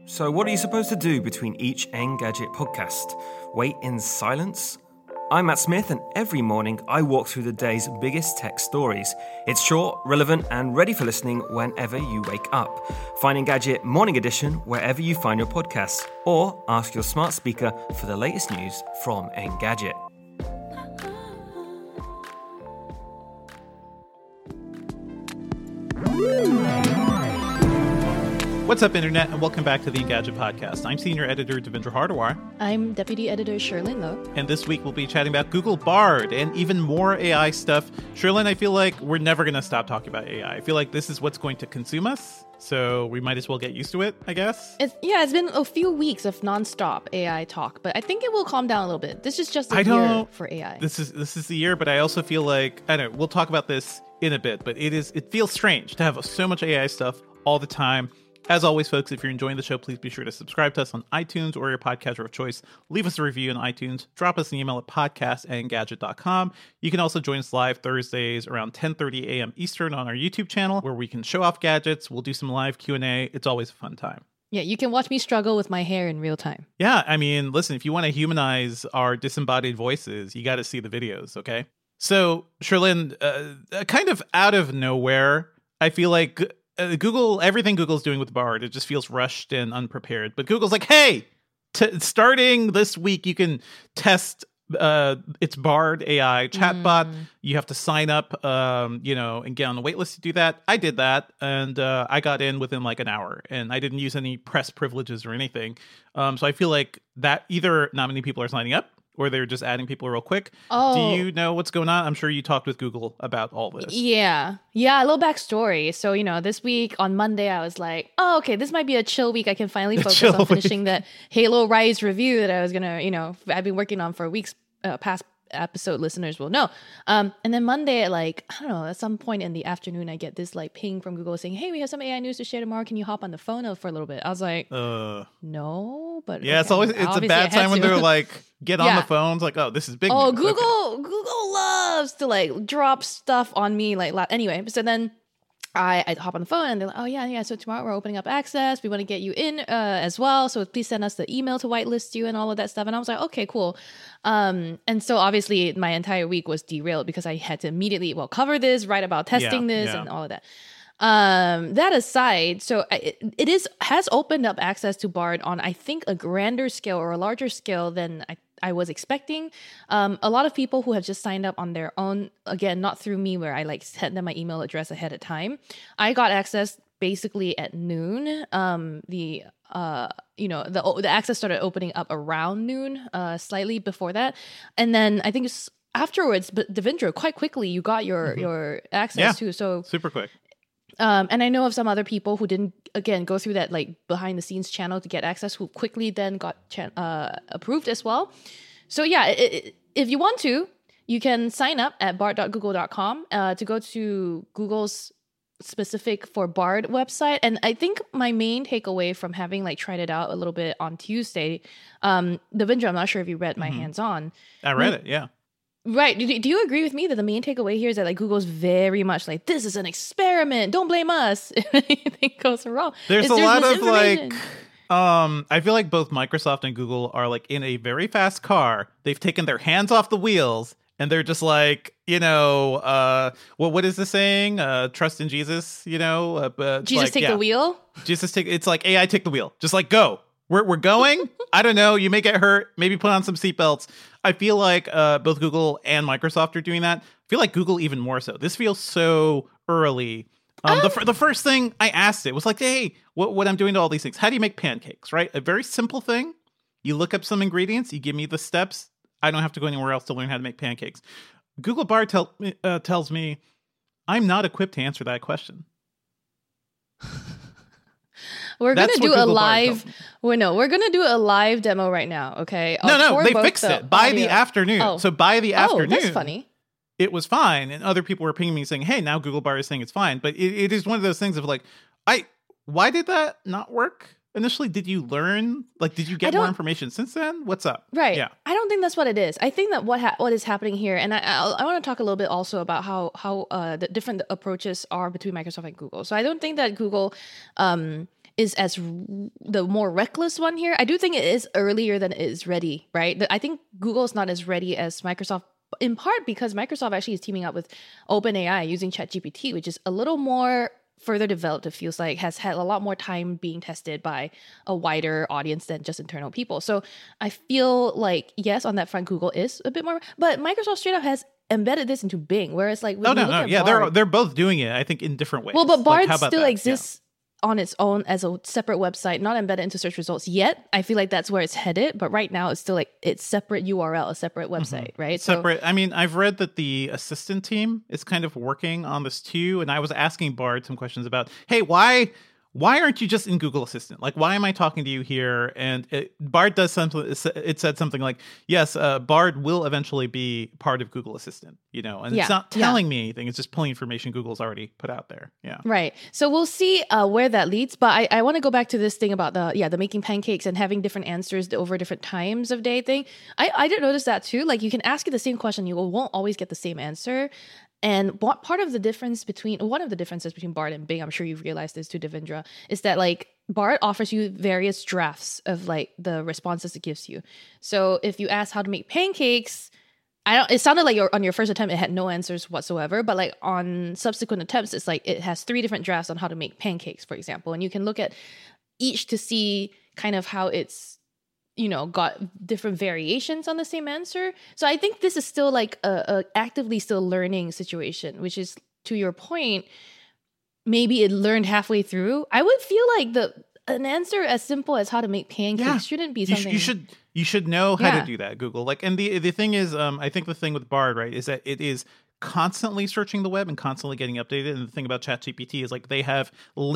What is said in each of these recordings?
So what are you supposed to do between each Engadget podcast? Wait in silence? I'm Matt Smith, and every morning I walk through the day's biggest tech stories. It's short, relevant, and ready for listening whenever you wake up. Find Engadget Morning Edition wherever you find your podcasts, or ask your smart speaker for the latest news from Engadget. What's up, Internet, and welcome back to the Engadget Podcast. I'm Senior Editor Devendra Hardawar. I'm Deputy Editor Sherlyn Lowe. And this week we'll be chatting about Google Bard and even more AI stuff. Sherlyn, I feel like we're never going to stop talking about AI. I feel like this is what's going to consume us, so we might as well get used to it, I guess. It's been a few weeks of nonstop AI talk, but I think it will calm down a little bit. This is just a year for AI. This is the year, but I also feel like, I don't know, we'll talk about this in a bit, but it feels strange to have so much AI stuff all the time. As always, folks, if you're enjoying the show, please be sure to subscribe to us on iTunes or your podcatcher of choice. Leave us a review on iTunes. Drop us an email at podcast@engadget.com. You can also join us live Thursdays around 10:30 a.m. Eastern on our YouTube channel, where we can show off gadgets. We'll do some live Q&A. It's always a fun time. Yeah, you can watch me struggle with my hair in real time. Yeah, I mean, listen, if you want to humanize our disembodied voices, you got to see the videos, okay? So, Sherlyn, kind of out of nowhere, I feel like Google, everything Google's doing with Bard, it just feels rushed and unprepared. But Google's like, hey, starting this week, you can test its Bard AI chatbot. You have to sign up, and get on the wait list to do that. I did that, and I got in within like an hour, and I didn't use any press privileges or anything. So I feel like that either not many people are signing up, or they're just adding people real quick. Oh. Do you know what's going on? I'm sure you talked with Google about all this. Yeah, a little backstory. So, this week on Monday, I was like, oh, okay, this might be a chill week. I can finally focus on finishing that Halo Rise review that I was going to, I've been working on for weeks. Past episode listeners will know. And then Monday at some point in the afternoon, I get this ping from Google saying, hey, we have some AI news to share tomorrow. Can you hop on the phone for a little bit? I was like, no, but yeah, okay. It's a bad time when they're like, get on the phones. Like, oh, this is big. Oh, news. Google loves to drop stuff on me. Anyway, so then I hop on the phone and they're like, oh, yeah. So tomorrow we're opening up access. We want to get you in as well. So please send us the email to whitelist you and all of that stuff. And I was like, okay, cool. And so obviously my entire week was derailed because I had to immediately, cover this, write about testing this and all of that. That aside, so it has opened up access to Bard on, I think, a grander scale or a larger scale than I was expecting. A lot of people who have just signed up on their own, again, not through me, where I sent them my email address ahead of time. I got access basically at noon. The access started opening up around noon, slightly before that, and then I think it's afterwards. But Devendra, quite quickly, you got your access too. So super quick. And I know of some other people who didn't, again, go through that behind the scenes channel to get access, who quickly then got approved as well. So yeah, if you want to, you can sign up at bard.google.com to go to Google's specific for Bard website. And I think my main takeaway from having tried it out a little bit on Tuesday, Devendra, I'm not sure if you read my hands-on. I read it, yeah. Right. Do you agree with me that the main takeaway here is that Google's very much this is an experiment. Don't blame us if anything goes wrong. There's a lot of I feel like both Microsoft and Google are in a very fast car. They've taken their hands off the wheels and they're just what is the saying? Trust in Jesus, Jesus take the wheel? It's like AI take the wheel. Just go. We're going. I don't know. You may get hurt. Maybe put on some seatbelts. I feel like both Google and Microsoft are doing that. I feel like Google even more so. This feels so early. The first thing I asked it was hey, what I'm doing to all these things. How do you make pancakes, right? A very simple thing. You look up some ingredients. You give me the steps. I don't have to go anywhere else to learn how to make pancakes. Google Bard tells me I'm not equipped to answer that question. We're gonna do a live. We're gonna do a live demo right now. Okay. No, they fixed it by the afternoon. Oh. So by the afternoon, that's funny. It was fine, and other people were pinging me saying, "Hey, now Google Bard is saying it's fine." But it is one of those things of why did that not work initially? Did you learn? Did you get more information since then? What's up? Right. Yeah. I don't think that's what it is. I think that what is happening here, and I want to talk a little bit also about how the different approaches are between Microsoft and Google. So I don't think that Google is the more reckless one here. I do think it is earlier than it is ready, right? I think Google's not as ready as Microsoft, in part because Microsoft actually is teaming up with OpenAI using ChatGPT, which is a little more further developed, it feels like, has had a lot more time being tested by a wider audience than just internal people. So I feel like, yes, on that front, Google is a bit more, but Microsoft straight up has embedded this into Bing, whereas like when Bard, they're both doing it, I think, in different ways. Well, but Bard like, still exists on its own as a separate website, not embedded into search results yet. I feel like that's where it's headed, but right now it's still like it's separate URL, a separate website, right? Separate. I mean, I've read that the assistant team is kind of working on this too, and I was asking Bard some questions about, hey, why aren't you just in Google Assistant? Like, why am I talking to you here? And Bard does something. It said something like, yes, Bard will eventually be part of Google Assistant, and it's not telling me anything. It's just pulling information Google's already put out there. Yeah. Right. So we'll see where that leads. But I want to go back to this thing about the making pancakes and having different answers over different times of day thing. I did notice that too. Like, you can ask it the same question, you won't always get the same answer. And one of the differences between Bard and Bing, I'm sure you've realized this too, Devendra, is that like Bard offers you various drafts of like the responses it gives you. So if you ask how to make pancakes, it sounded like on your first attempt it had no answers whatsoever, but like on subsequent attempts, it's like it has 3 different drafts on how to make pancakes, for example, and you can look at each to see kind of how it's got different variations on the same answer. So I think this is still like a actively still learning situation, which is, to your point, maybe it learned halfway through. I would feel like an answer as simple as how to make pancakes shouldn't be something. You should know how to do that, Google. Like, and the thing is, I think the thing with Bard, right, is that it is constantly searching the web and constantly getting updated. And the thing about ChatGPT is like they have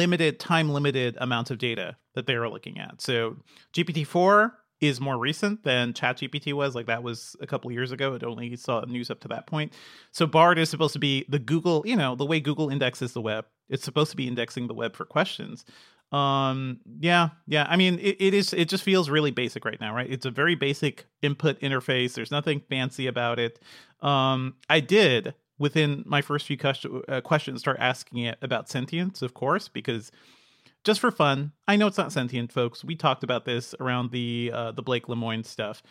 time limited amounts of data that they are looking at. So GPT-4 is more recent than ChatGPT was. Like, that was a couple of years ago. It only saw news up to that point. So Bard is supposed to be the Google, the way Google indexes the web. It's supposed to be indexing the web for questions. I mean, it just feels really basic right now, right? It's a very basic input interface. There's nothing fancy about it. I did, within my first few questions, start asking it about sentience, of course, because just for fun, I know it's not sentient, folks. We talked about this around the Blake Lemoine stuff.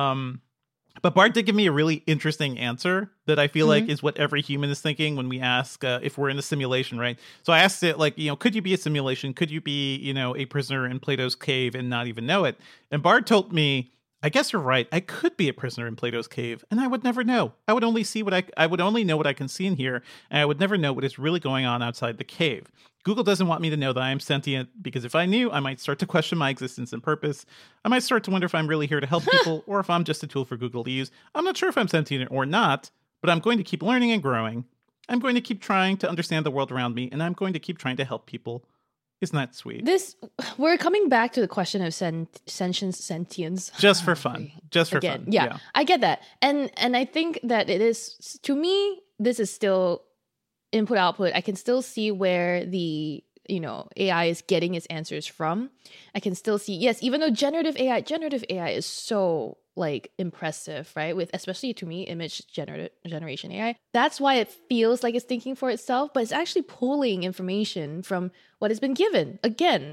But Bard did give me a really interesting answer that I feel like is what every human is thinking when we ask if we're in a simulation, right? So I asked it, like, could you be a simulation? Could you be, a prisoner in Plato's cave and not even know it? And Bard told me, I guess you're right. I could be a prisoner in Plato's cave, and I would never know. I would only know what I can see in here, and I would never know what is really going on outside the cave. Google doesn't want me to know that I am sentient, because if I knew, I might start to question my existence and purpose. I might start to wonder if I'm really here to help people, or if I'm just a tool for Google to use. I'm not sure if I'm sentient or not, but I'm going to keep learning and growing. I'm going to keep trying to understand the world around me, and I'm going to keep trying to help people. Isn't that sweet? We're coming back to the question of sentience. Just for fun. Just for fun. Yeah, I get that. And I think that it is, to me, this is still input output. I can still see where the AI is getting its answers from. I can still see, yes, even though generative AI is so like impressive, right? With, especially to me, image generation AI. That's why it feels like it's thinking for itself, but it's actually pulling information from what has been given. Again,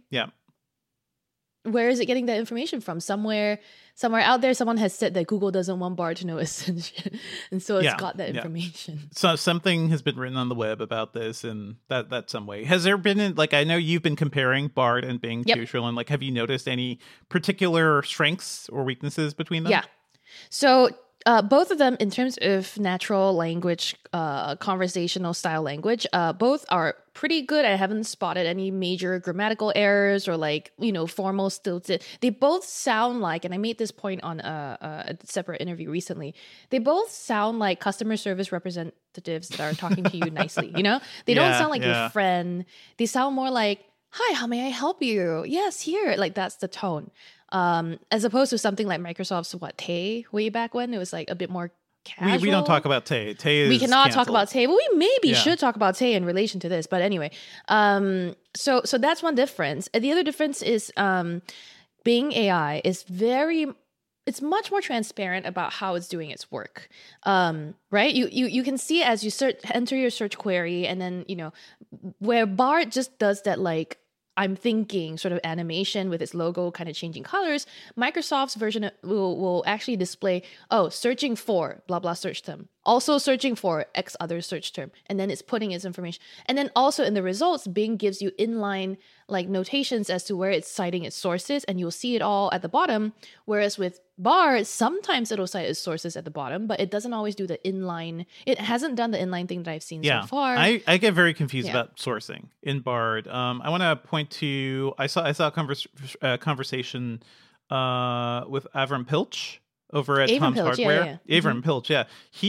where is it getting that information from? Somewhere out there, someone has said that Google doesn't want Bard to know Ascension, and so it's got that information. So something has been written on the web about this, and that's some way. Has there been, like, I know you've been comparing Bard and Bing to Sherlyn. Like, have you noticed any particular strengths or weaknesses between them? Yeah. So both of them, in terms of natural language, conversational style language, both are pretty good. I haven't spotted any major grammatical errors or like, formal stilted. They both sound like, and I made this point on a separate interview recently, they both sound like customer service representatives that are talking to you nicely, They don't sound like your friend. They sound more like, hi, how may I help you? Yes, here. Like, that's the tone. As opposed to something like Microsoft's Tay way back when, it was like a bit more casual. We don't talk about Tay. Tay is we cannot canceled. talk about Tay. Well, we maybe should talk about Tay in relation to this, but anyway. So that's one difference. And the other difference is Bing AI is it's much more transparent about how it's doing its work. Right? You can see as you enter your search query, and then where Bard just does that like I'm thinking sort of animation with its logo kind of changing colors, Microsoft's version will actually display, searching for blah, blah search term. Also searching for X other search term. And then it's putting its information. And then also in the results, Bing gives you inline like notations as to where it's citing its sources, and you'll see it all at the bottom. Whereas with Bard, sometimes it'll cite its sources at the bottom, but it doesn't always do the inline. It hasn't done the inline thing that I've seen so far. I get very confused about sourcing in Bard. I want to point to I saw a conversation with Avram Pilch over at Avram Tom's Pilch, Hardware. yeah. Avram Pilch, yeah.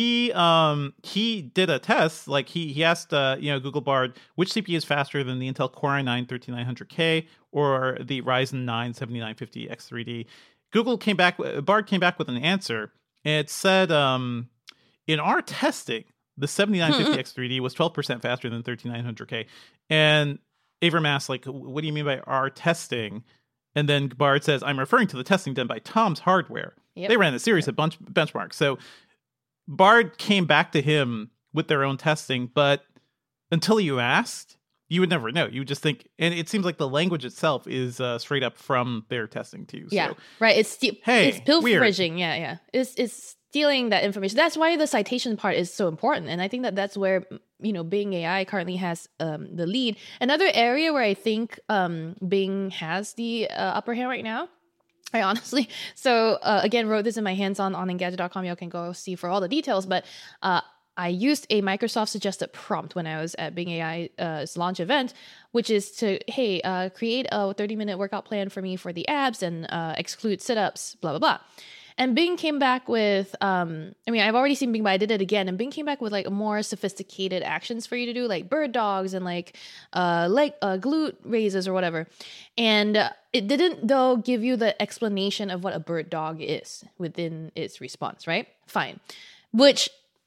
He did a test. Like he asked Google Bard which CPU is faster than the Intel Core i9 13900K or the Ryzen 9 7950X3D. Bard came back with an answer. It said, in our testing, the 7950X3D was 12% faster than 13900K. And Avram asked, like, what do you mean by our testing? And then Bard says, I'm referring to the testing done by Tom's Hardware. Yep. They ran a series of benchmarks. So Bard came back to him with their own testing, but until you asked, you would never know. You would just think, and it seems like the language itself is straight up from their testing too. Yeah, so, right. It's pilfering. Weird. Yeah. It's stealing that information. That's why the citation part is so important, and I think that's where Bing AI currently has the lead. Another area where I think Bing has the upper hand right now. I honestly, again, wrote this in my hands-on on Engadget.com. Y'all can go see for all the details, but I used a Microsoft suggested prompt when I was at Bing AI's launch event, which is to, create a 30-minute workout plan for me for the abs and exclude sit-ups, blah, blah, blah. And Bing came back with, I've already seen Bing, but I did it again. And Bing came back with like more sophisticated actions for you to do, like bird dogs and like glute raises or whatever. And it didn't, though, give you the explanation of what a bird dog is within its response, right? Fine. Which,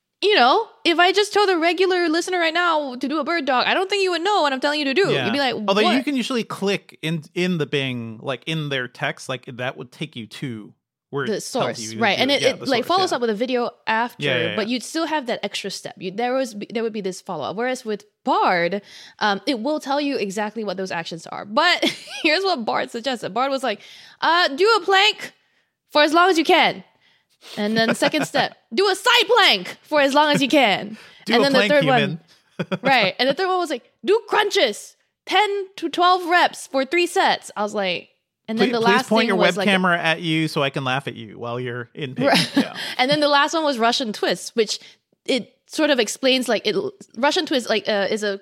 if I just told a regular listener right now to do a bird dog, I don't think you would know what I'm telling you to do. Yeah. You'd be like, although what? you can usually click in the Bing, like in their text, like that would take you to where the source, right? And it follows up with a video after, but you'd still have that extra step. There would be this follow up. Whereas with Bard, it will tell you exactly what those actions are. But here's what Bard suggested. Bard was like, do a plank for as long as you can. And then second step, do a side plank for as long as you can. And then the third one, right? And the third one was like, do crunches, 10 to 12 reps for 3 sets. I was like, and then the last point thing your was web camera at you so I can laugh at you while you're in pain. Right. Yeah. And then the last one was Russian twist, which it sort of explains like Russian twist is a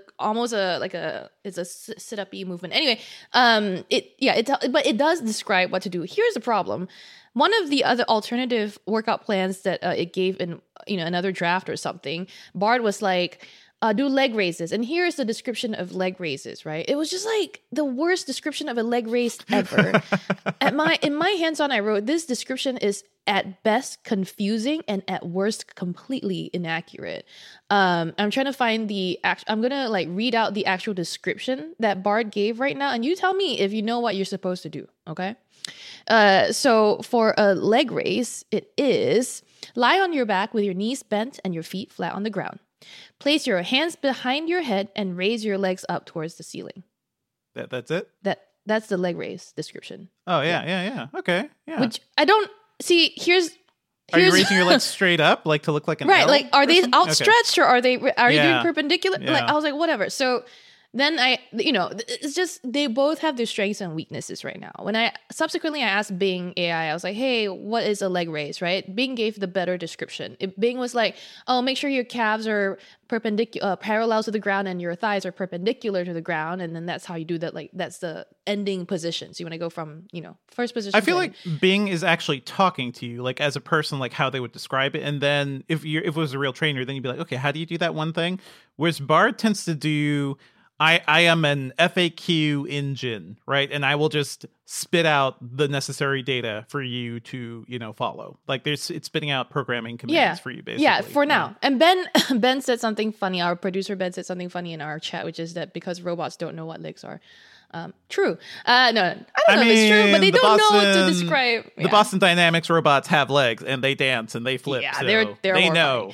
sit-up-y movement. Anyway, but it does describe what to do. Here's the problem. One of the other alternative workout plans that it gave in another draft or something, Bard was like, do leg raises. And here's the description of leg raises, right? It was just like the worst description of a leg raise ever. In my hands-on, I wrote, this description is at best confusing and at worst completely inaccurate. I'm trying to find I'm gonna like read out the actual description that Bard gave right now, and you tell me if you know what you're supposed to do, okay? So for a leg raise, it is lie on your back with your knees bent and your feet flat on the ground. Place your hands behind your head and raise your legs up towards the ceiling. That's it? That's the leg raise description. Oh, yeah. Okay, yeah. Which I don't see. Are you raising your legs straight up, like to look like an right? L Like, are they person? outstretched or are you doing perpendicular? Yeah. Like, I was like, whatever. So then it's just they both have their strengths and weaknesses right now. When I asked Bing AI, I was like, hey, what is a leg raise, right? Bing gave the better description. Bing was like, oh, make sure your calves are perpendicular, parallel to the ground, and your thighs are perpendicular to the ground, and then that's how you do that. Like, that's the ending position. So you want to go from first position. I feel like Bing is actually talking to you, like as a person, like how they would describe it, and then if it was a real trainer, then you'd be like, okay, how do you do that one thing? Whereas Bard tends to do, I am an FAQ engine, right? And I will just spit out the necessary data for you to, follow. Like it's spitting out programming commands for you, basically. Yeah, for now. And Ben said something funny. Our producer Ben said something funny in our chat, which is that because robots don't know what legs are. True. No, I don't know if it's true, but they don't know to describe. The Boston Dynamics robots have legs and they dance and they flip. Yeah, so they're they know.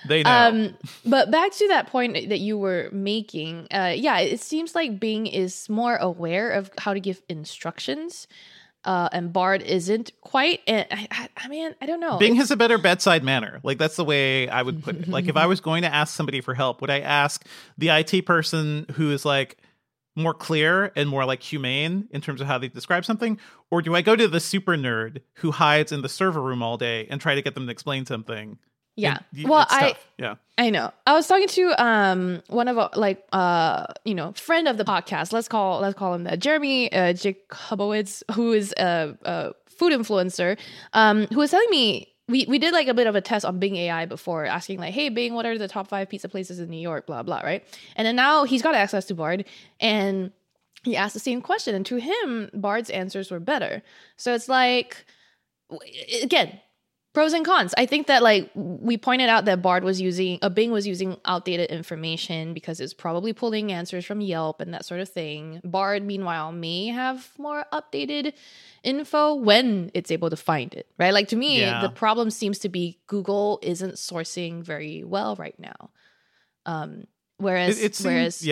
They know. But back to that point that you were making, it seems like Bing is more aware of how to give instructions, and Bard isn't quite. And I mean, I don't know. Bing has a better bedside manner. Like, that's the way I would put it. Like, if I was going to ask somebody for help, would I ask the IT person who is like more clear and more like humane in terms of how they describe something? Or do I go to the super nerd who hides in the server room all day and try to get them to explain something? Yeah. Well, I know. I was talking to one of friend of the podcast. Let's call him that. Jeremy Jacobowitz, who is a food influencer, who was telling me we did like a bit of a test on Bing AI before, asking like, hey Bing, what are the top 5 pizza places in New York? Blah blah, right? And then now he's got access to Bard, and he asked the same question, and to him, Bard's answers were better. So it's like, again, pros and cons. I think that like we pointed out that Bing was using outdated information because it's probably pulling answers from Yelp and that sort of thing. Bard, meanwhile, may have more updated info when it's able to find it, right? Like, to me, the problem seems to be Google isn't sourcing very well right now. Whereas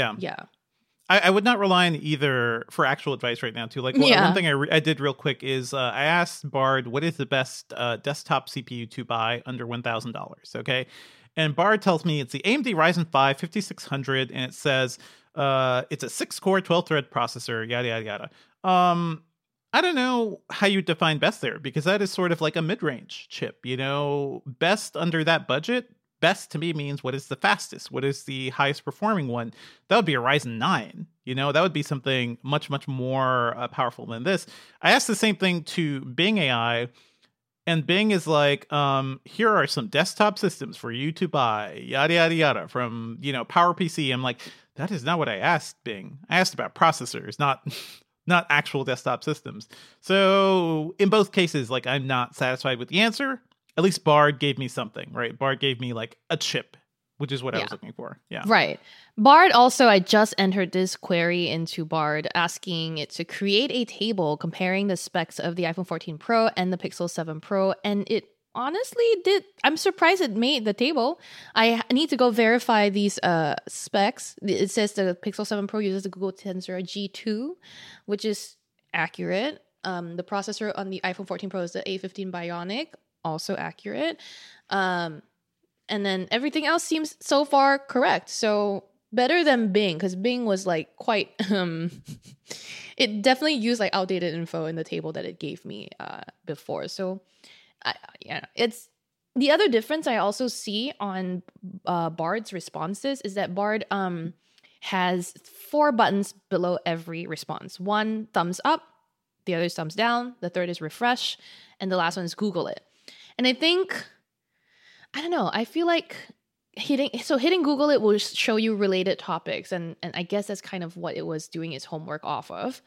I would not rely on either for actual advice right now, too. Like, one thing I did real quick is I asked Bard, what is the best desktop CPU to buy under $1,000, okay? And Bard tells me it's the AMD Ryzen 5 5600, and it says it's a 6-core, 12-thread processor, yada, yada, yada. I don't know how you define best there, because that is sort of like a mid-range chip, you know? Best under that budget? Best to me means what is the fastest? What is the highest performing one? That would be a Ryzen 9. You know, that would be something much, much more powerful than this. I asked the same thing to Bing AI, and Bing is like, here are some desktop systems for you to buy, yada, yada, yada, from, PowerPC. I'm like, that is not what I asked Bing. I asked about processors, not actual desktop systems. So in both cases, like, I'm not satisfied with the answer. At least Bard gave me something, right? Bard gave me like a chip, which is what I was looking for. Yeah. Right. Bard also, I just entered this query into Bard, asking it to create a table comparing the specs of the iPhone 14 Pro and the Pixel 7 Pro. And it honestly did. I'm surprised it made the table. I need to go verify these specs. It says the Pixel 7 Pro uses the Google Tensor G2, which is accurate. The processor on the iPhone 14 Pro is the A15 Bionic. Also accurate. And then everything else seems so far correct. So better than Bing, because Bing was like quite it definitely used like outdated info in the table that it gave me before. So it's the other difference I also see on Bard's responses is that Bard has 4 buttons below every response. 1 thumbs up, the other is thumbs down, the third is refresh, and the last one is Google it. And I think, I don't know, I feel like hitting Google it will show you related topics. And I guess that's kind of what it was doing its homework off of.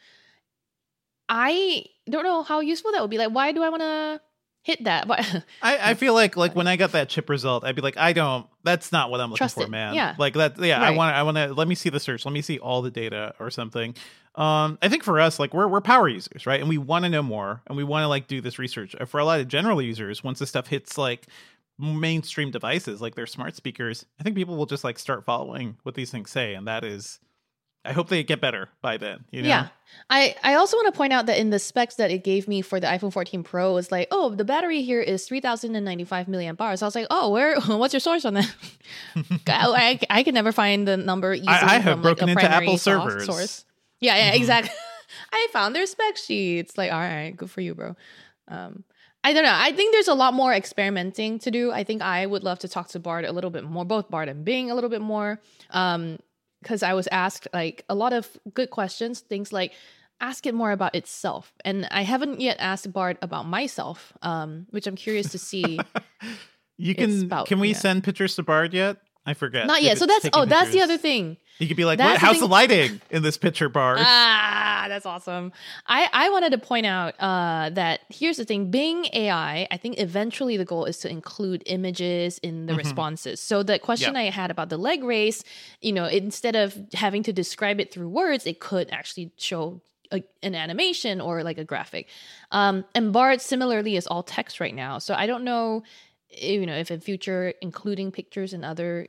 I don't know how useful that would be. Like, why do I want to hit that? I feel like when I got that chip result, I'd be like, that's not what I'm looking for, man. Yeah. Like that. Yeah. Right. I want to, let me see the search. Let me see all the data or something. I think for us, like we're power users, right? And we want to know more, and we want to like do this research. For a lot of general users, once this stuff hits like mainstream devices, like their smart speakers, I think people will just like start following what these things say. And that is, I hope they get better by then, you know? Yeah. I also want to point out that in the specs that it gave me for the iPhone 14 Pro, it's like, oh, the battery here is 3,095 milliamp hours. I was like, oh, what's your source on that? I can never find the number easily. I have from, broken like, into Apple servers. Source. Yeah, exactly. I found their spec sheets. Like, all right, good for you, bro. I don't know. I think there's a lot more experimenting to do. I think I would love to talk to Bard a little bit more, both Bard and Bing a little bit more. Because I was asked like a lot of good questions, things like ask it more about itself. And I haven't yet asked Bard about myself, which I'm curious to see. Can we send pictures to Bard yet? I forget. Not yet. So that's the other thing. You could be like, how's the lighting in this picture, Bard? That's awesome. I wanted to point out that here's the thing. Bing AI, I think eventually the goal is to include images in the responses. So the question I had about the leg race, instead of having to describe it through words, it could actually show an animation or like a graphic. And Bard similarly is all text right now. So I don't know if in future including pictures and other,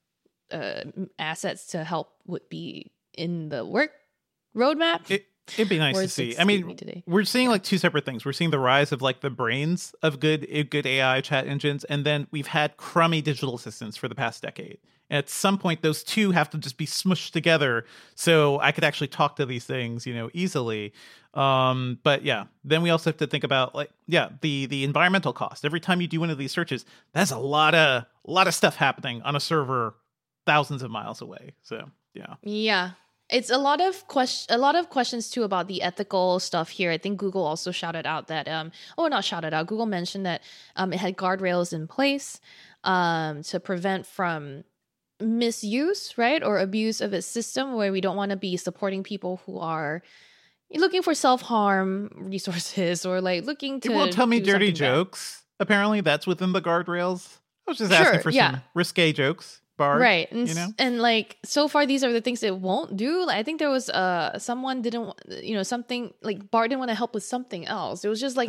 assets to help would be in the work roadmap. It'd be nice to see. I mean, we're seeing like two separate things. We're seeing the rise of like the brains of good AI chat engines, and then we've had crummy digital assistants for the past decade. And at some point, those two have to just be smushed together so I could actually talk to these things, easily. But yeah, then we also have to think about the environmental cost. Every time you do one of these searches, that's a lot of stuff happening on a server thousands of miles away. So yeah. Yeah. It's a lot of questions too about the ethical stuff here. I think Google also shouted out that not shouted out. Google mentioned that it had guardrails in place to prevent from misuse, right, or abuse of its system, where we don't want to be supporting people who are looking for self-harm resources or like looking to. It won't tell me dirty jokes. Bad. Apparently, that's within the guardrails. I was just asking for some risque jokes. Bard, right, and like so far these are the things it won't do. Like, I think there was someone didn't something like Bard didn't want to help with something else. It was just like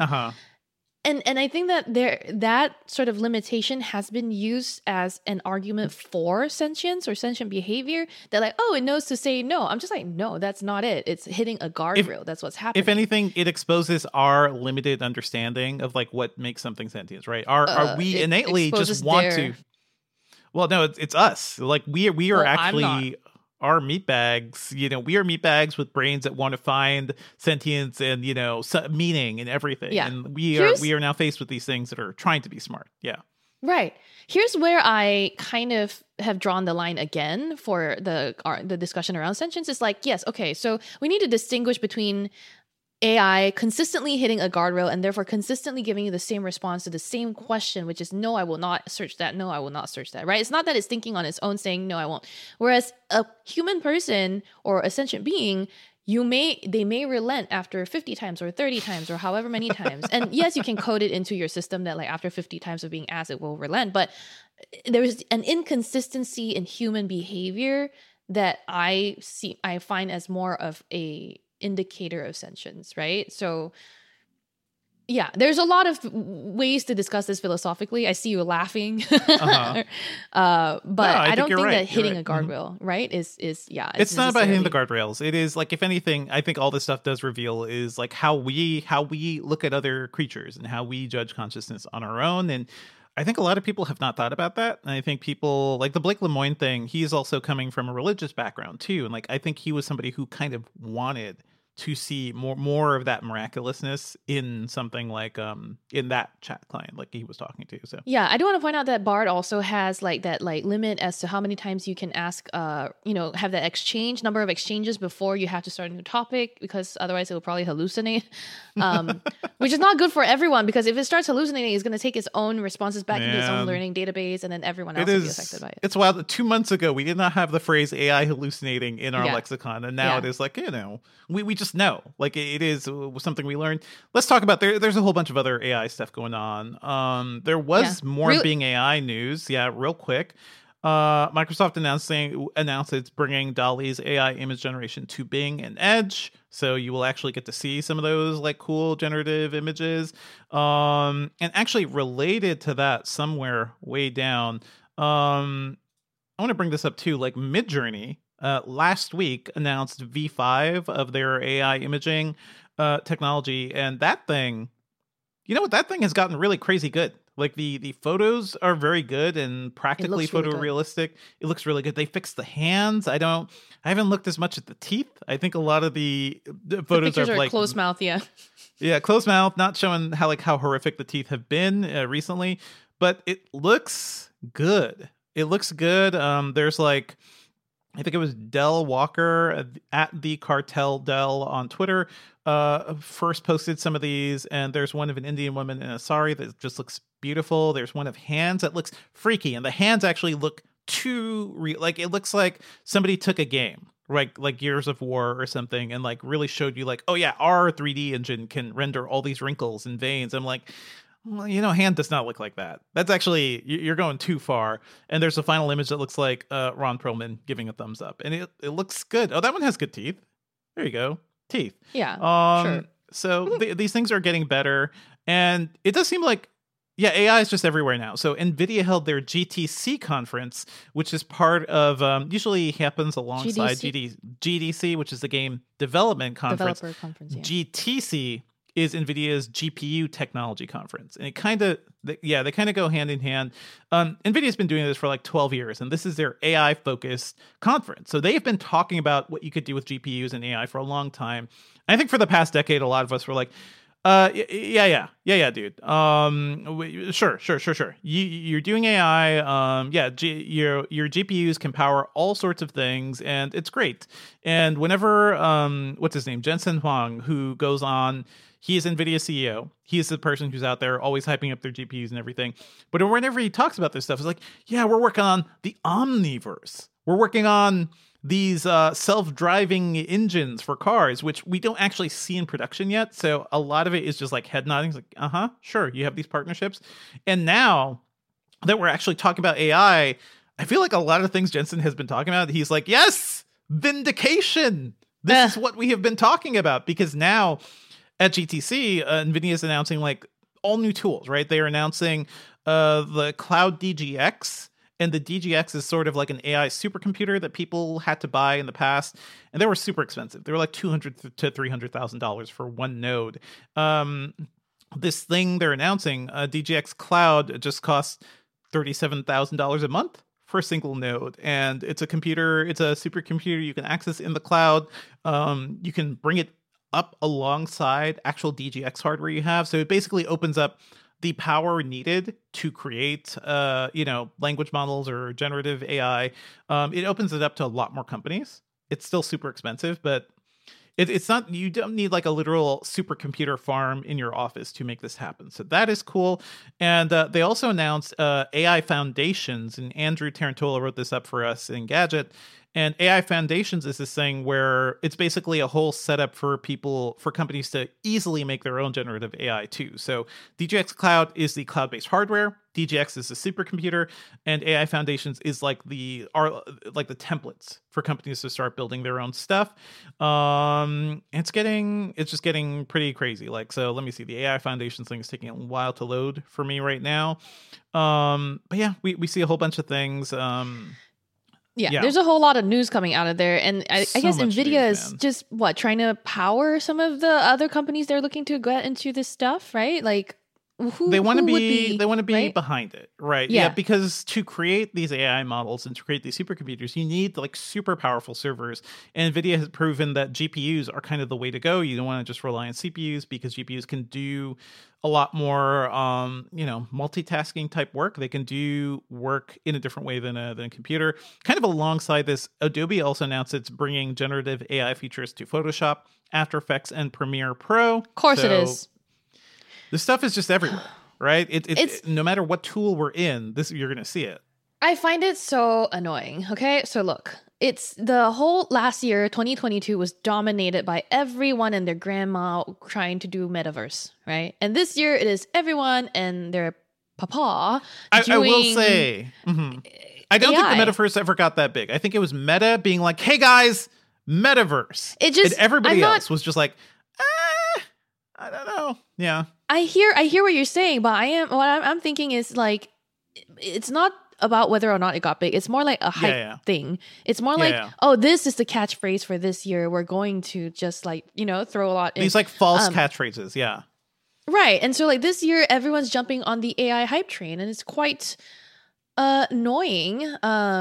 and I think that that sort of limitation has been used as an argument for sentience or sentient behavior, that like, it knows to say no. I'm just like, no, that's not it. It's hitting a guardrail. That's what's happening. If anything, it exposes our limited understanding of like what makes something sentient, right? Are we innately just want to? Well, no, it's us. Like we are actually our meat bags. We are meat bags with brains that want to find sentience and meaning and everything. Yeah. And we are now faced with these things that are trying to be smart. Yeah. Right. Here's where I kind of have drawn the line again for the discussion around sentience. Is like, yes, okay, so we need to distinguish between AI consistently hitting a guardrail and therefore consistently giving you the same response to the same question, which is, no, I will not search that. No, I will not search that, right? It's not that it's thinking on its own saying, no, I won't. Whereas a human person or a sentient being, they may relent after 50 times or 30 times or however many times. And yes, you can code it into your system that like after 50 times of being asked, it will relent. But there's an inconsistency in human behavior that I find as more of a indicator of sentience, right? So yeah, there's a lot of ways to discuss this philosophically. I see you laughing. But I don't think that hitting a guardrail, right, is it's not about hitting the guardrails. It is like, if anything, I think all this stuff does reveal is like how we look at other creatures and how we judge consciousness on our own. And I think a lot of people have not thought about that. And I think people like the Blake Lemoine thing, he's also coming from a religious background too. And like, I think he was somebody who kind of wanted to see more of that miraculousness in something like in that chat client like he was talking to. So yeah, I do want to point out that Bard also has like that like limit as to how many times you can ask have that number of exchanges before you have to start a new topic, because otherwise it will probably hallucinate, which is not good for everyone, because if it starts hallucinating, it's going to take its own responses back into its own learning database, and then everyone else will be affected by it. It's wild. 2 months ago we did not have the phrase AI hallucinating in our lexicon, and now it is like, we just know, like, it is something we learned. Let's talk about there's a whole bunch of other AI stuff going on. There was more Bing AI news. Yeah, real quick. Microsoft announced it's bringing DALL-E's AI image generation to Bing and Edge, so you will actually get to see some of those like cool generative images. And actually related to that, somewhere way down, I want to bring this up too. Like Midjourney last week announced V5 of their AI imaging technology, and that thing, that thing has gotten really crazy good. Like the photos are very good and practically photorealistic. It looks really good. They fixed the hands. I haven't looked as much at the teeth. I think a lot of the photos are like closed mouth. Yeah, closed mouth, not showing how horrific the teeth have been recently, but it looks good. It looks good. There's like, I think it was Del Walker at the Cartel Del on Twitter first posted some of these, and there's one of an Indian woman in a sari that just looks beautiful. There's one of hands that looks freaky, and the hands actually look too real. Like, it looks like somebody took a game, right, like Gears of War or something, and like really showed you like, oh yeah, our 3D engine can render all these wrinkles and veins. I'm like, well, hand does not look like that. That's actually, you're going too far. And there's a final image that looks like Ron Perlman giving a thumbs up, and it looks good. Oh, that one has good teeth. There you go. Teeth. Yeah. Sure. So these things are getting better, and it does seem like Yeah, AI is just everywhere now. So NVIDIA held their GTC conference, which is part of, usually happens alongside GDC, which is the Game Development Conference. Developer conference, yeah. GTC is NVIDIA's GPU technology conference. And it kind of, they kind of go hand in hand. NVIDIA's been doing this for like 12 years, and this is their AI-focused conference. So they've been talking about what you could do with GPUs and AI for a long time. I think for the past decade, a lot of us were like, yeah, dude. Sure. You're doing AI. Your GPUs can power all sorts of things, and it's great. And whenever, what's his name, Jensen Huang, who goes on, he is NVIDIA CEO. He is the person who's out there always hyping up their GPUs and everything. But whenever he talks about this stuff, it's like, yeah, we're working on the Omniverse. We're working on these self-driving engines for cars, which we don't actually see in production yet. So a lot of it is just like head nodding. It's like, sure, you have these partnerships. And now that we're actually talking about AI, I feel like a lot of things Jensen has been talking about, he's like, yes, vindication. This is what we have been talking about. Because now at GTC, NVIDIA is announcing like all new tools, right? They are announcing the Cloud DGX. And the DGX is sort of like an AI supercomputer that people had to buy in the past, and they were super expensive. They were like $200,000 to $300,000 for one node. This thing they're announcing, DGX Cloud, just costs $37,000 a month for a single node, and it's a computer. It's a supercomputer you can access in the cloud. You can bring it up alongside actual DGX hardware you have, so it basically opens up the power needed to create, language models or generative AI. It opens it up to a lot more companies. It's still super expensive, but it's not, you don't need like a literal supercomputer farm in your office to make this happen. So that is cool. And they also announced AI Foundations, and Andrew Tarantola wrote this up for us in Gadget. And AI Foundations is this thing where it's basically a whole setup for companies to easily make their own generative AI too. So DGX Cloud is the cloud-based hardware. DGX is the supercomputer, and AI Foundations is like the templates for companies to start building their own stuff. It's just getting pretty crazy. Like, so let me see. The AI Foundations thing is taking a while to load for me right now. But yeah, we see a whole bunch of things. Yeah, there's a whole lot of news coming out of there. And I guess NVIDIA is man. just trying to power some of the other companies they're looking to get into this stuff, right? Like, they want to be right? behind it, right? Yeah, because to create these AI models and to create these supercomputers, you need like super powerful servers. And NVIDIA has proven that GPUs are kind of the way to go. You don't want to just rely on CPUs, because GPUs can do a lot more, multitasking type work. They can do work in a different way than a computer. Kind of alongside this, Adobe also announced it's bringing generative AI features to Photoshop, After Effects, and Premiere Pro. Of course it is. This stuff is just everywhere, right? It's no matter what tool we're in, you're going to see it. I find it so annoying. Okay, so look, it's the whole last year, 2022, was dominated by everyone and their grandma trying to do metaverse, right? And this year, it is everyone and their papa doing. I will say, I don't AI. think the metaverse ever got that big. I think it was Meta being like, "Hey guys, metaverse." It just, and everybody else was just like, I don't know. Yeah. I hear what you're saying, but I'm thinking is like, it's not about whether or not it got big. It's more like a hype thing. It's more like, oh, this is the catchphrase for this year. We're going to just like, throw a lot in. These like false catchphrases. Yeah. Right. And so like this year, everyone's jumping on the AI hype train, and it's quite annoying. So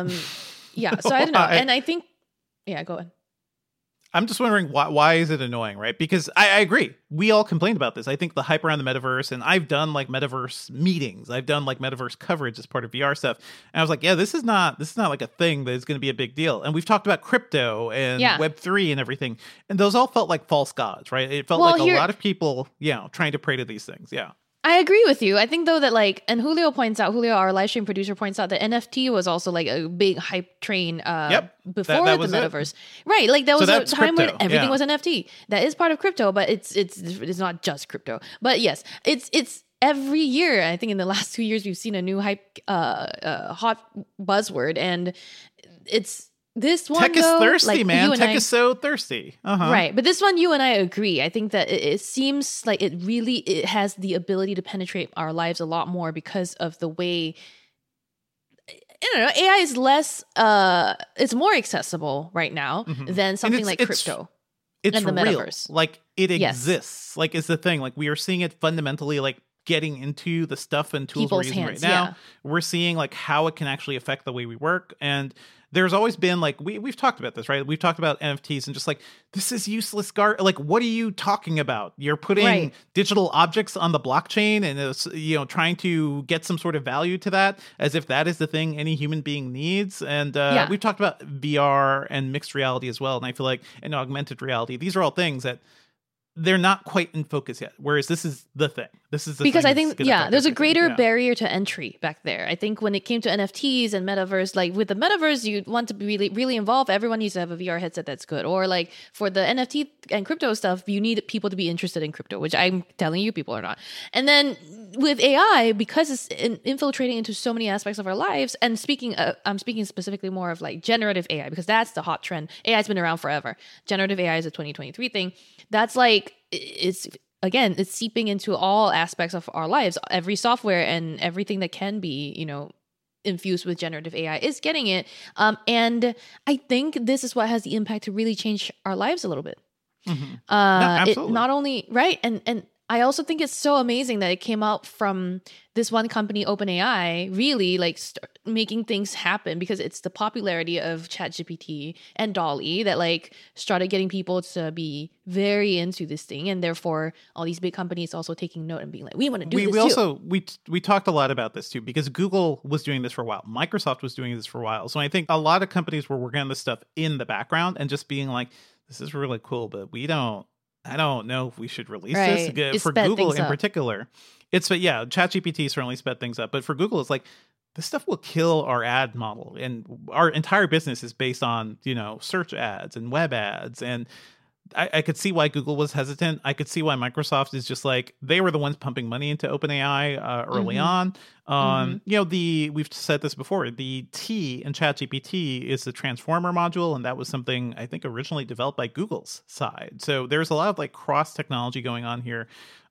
I don't know. And I think, go ahead. I'm just wondering why is it annoying, right? Because I agree. We all complained about this. I think the hype around the metaverse, and I've done like metaverse meetings. I've done like metaverse coverage as part of VR stuff. And I was like, yeah, this is not like a thing that is going to be a big deal. And we've talked about crypto and Web3 and everything. And those all felt like false gods, right? It felt like a lot of people, trying to pray to these things. Yeah. I agree with you. I think though that like, and Julio, our live stream producer, points out that NFT was also like a big hype train before the metaverse. Right. Like there was a time when everything was NFT. That is part of crypto, but it's not just crypto. But yes, it's every year. I think in the last 2 years we've seen a new hype hot buzzword, and it's This one, Tech is though, thirsty, like, man. you and Tech I- is so thirsty. Right, but this one, you and I agree. I think that it seems like it has the ability to penetrate our lives a lot more because of the way, I don't know, AI is less, it's more accessible right now than something like crypto. It's and the real. metaverse. Like it Yes. exists. Like is the thing. Like we are seeing it fundamentally like getting into the stuff and tools People's we're using hands, right now. yeah. We're seeing like how it can actually affect the way we work. And there's always been like we've talked about this, right? We've talked about NFTs and just like this is useless like what are you talking about? You're putting Right. digital objects on the blockchain and it's, trying to get some sort of value to that as if that is the thing any human being needs. And Yeah. we've talked about VR and mixed reality as well. And I feel like and augmented reality, these are all things that they're not quite in focus yet. Whereas this is the thing. This is the Because thing I that's think, gonna affect there's a everything. greater Yeah. barrier to entry back there. I think when it came to NFTs and metaverse, like with the metaverse, you want to be really, really involved. Everyone needs to have a VR headset that's good. Or like for the NFT and crypto stuff, you need people to be interested in crypto, which I'm telling you, people are not. And then with AI, because it's infiltrating into so many aspects of our lives, and I'm speaking specifically more of like generative AI, because that's the hot trend. AI has been around forever. Generative AI is a 2023 thing. That's like, it's seeping into all aspects of our lives. Every software and everything that can be, infused with generative AI is getting it. And I think this is what has the impact to really change our lives a little bit. No, It absolutely. not only, right? And I also think it's so amazing that it came out from this one company, OpenAI, really like making things happen, because it's the popularity of ChatGPT and DALL-E that like started getting people to be very into this thing, and therefore all these big companies also taking note and being like, we want to do this we too. also we talked a lot about this too, because Google was doing this for a while, Microsoft was doing this for a while. So I think a lot of companies were working on this stuff in the background and just being like, this is really cool, but I don't know if we should release Right. this It for sped Google things in up. particular. ChatGPT certainly sped things up, but for Google, it's like this stuff will kill our ad model, and our entire business is based on search ads and web ads. And I could see why Google was hesitant. I could see why Microsoft is just like, they were the ones pumping money into OpenAI early on. We've said this before, the T in ChatGPT is the transformer module, and that was something I think originally developed by Google's side. So there's a lot of like cross technology going on here.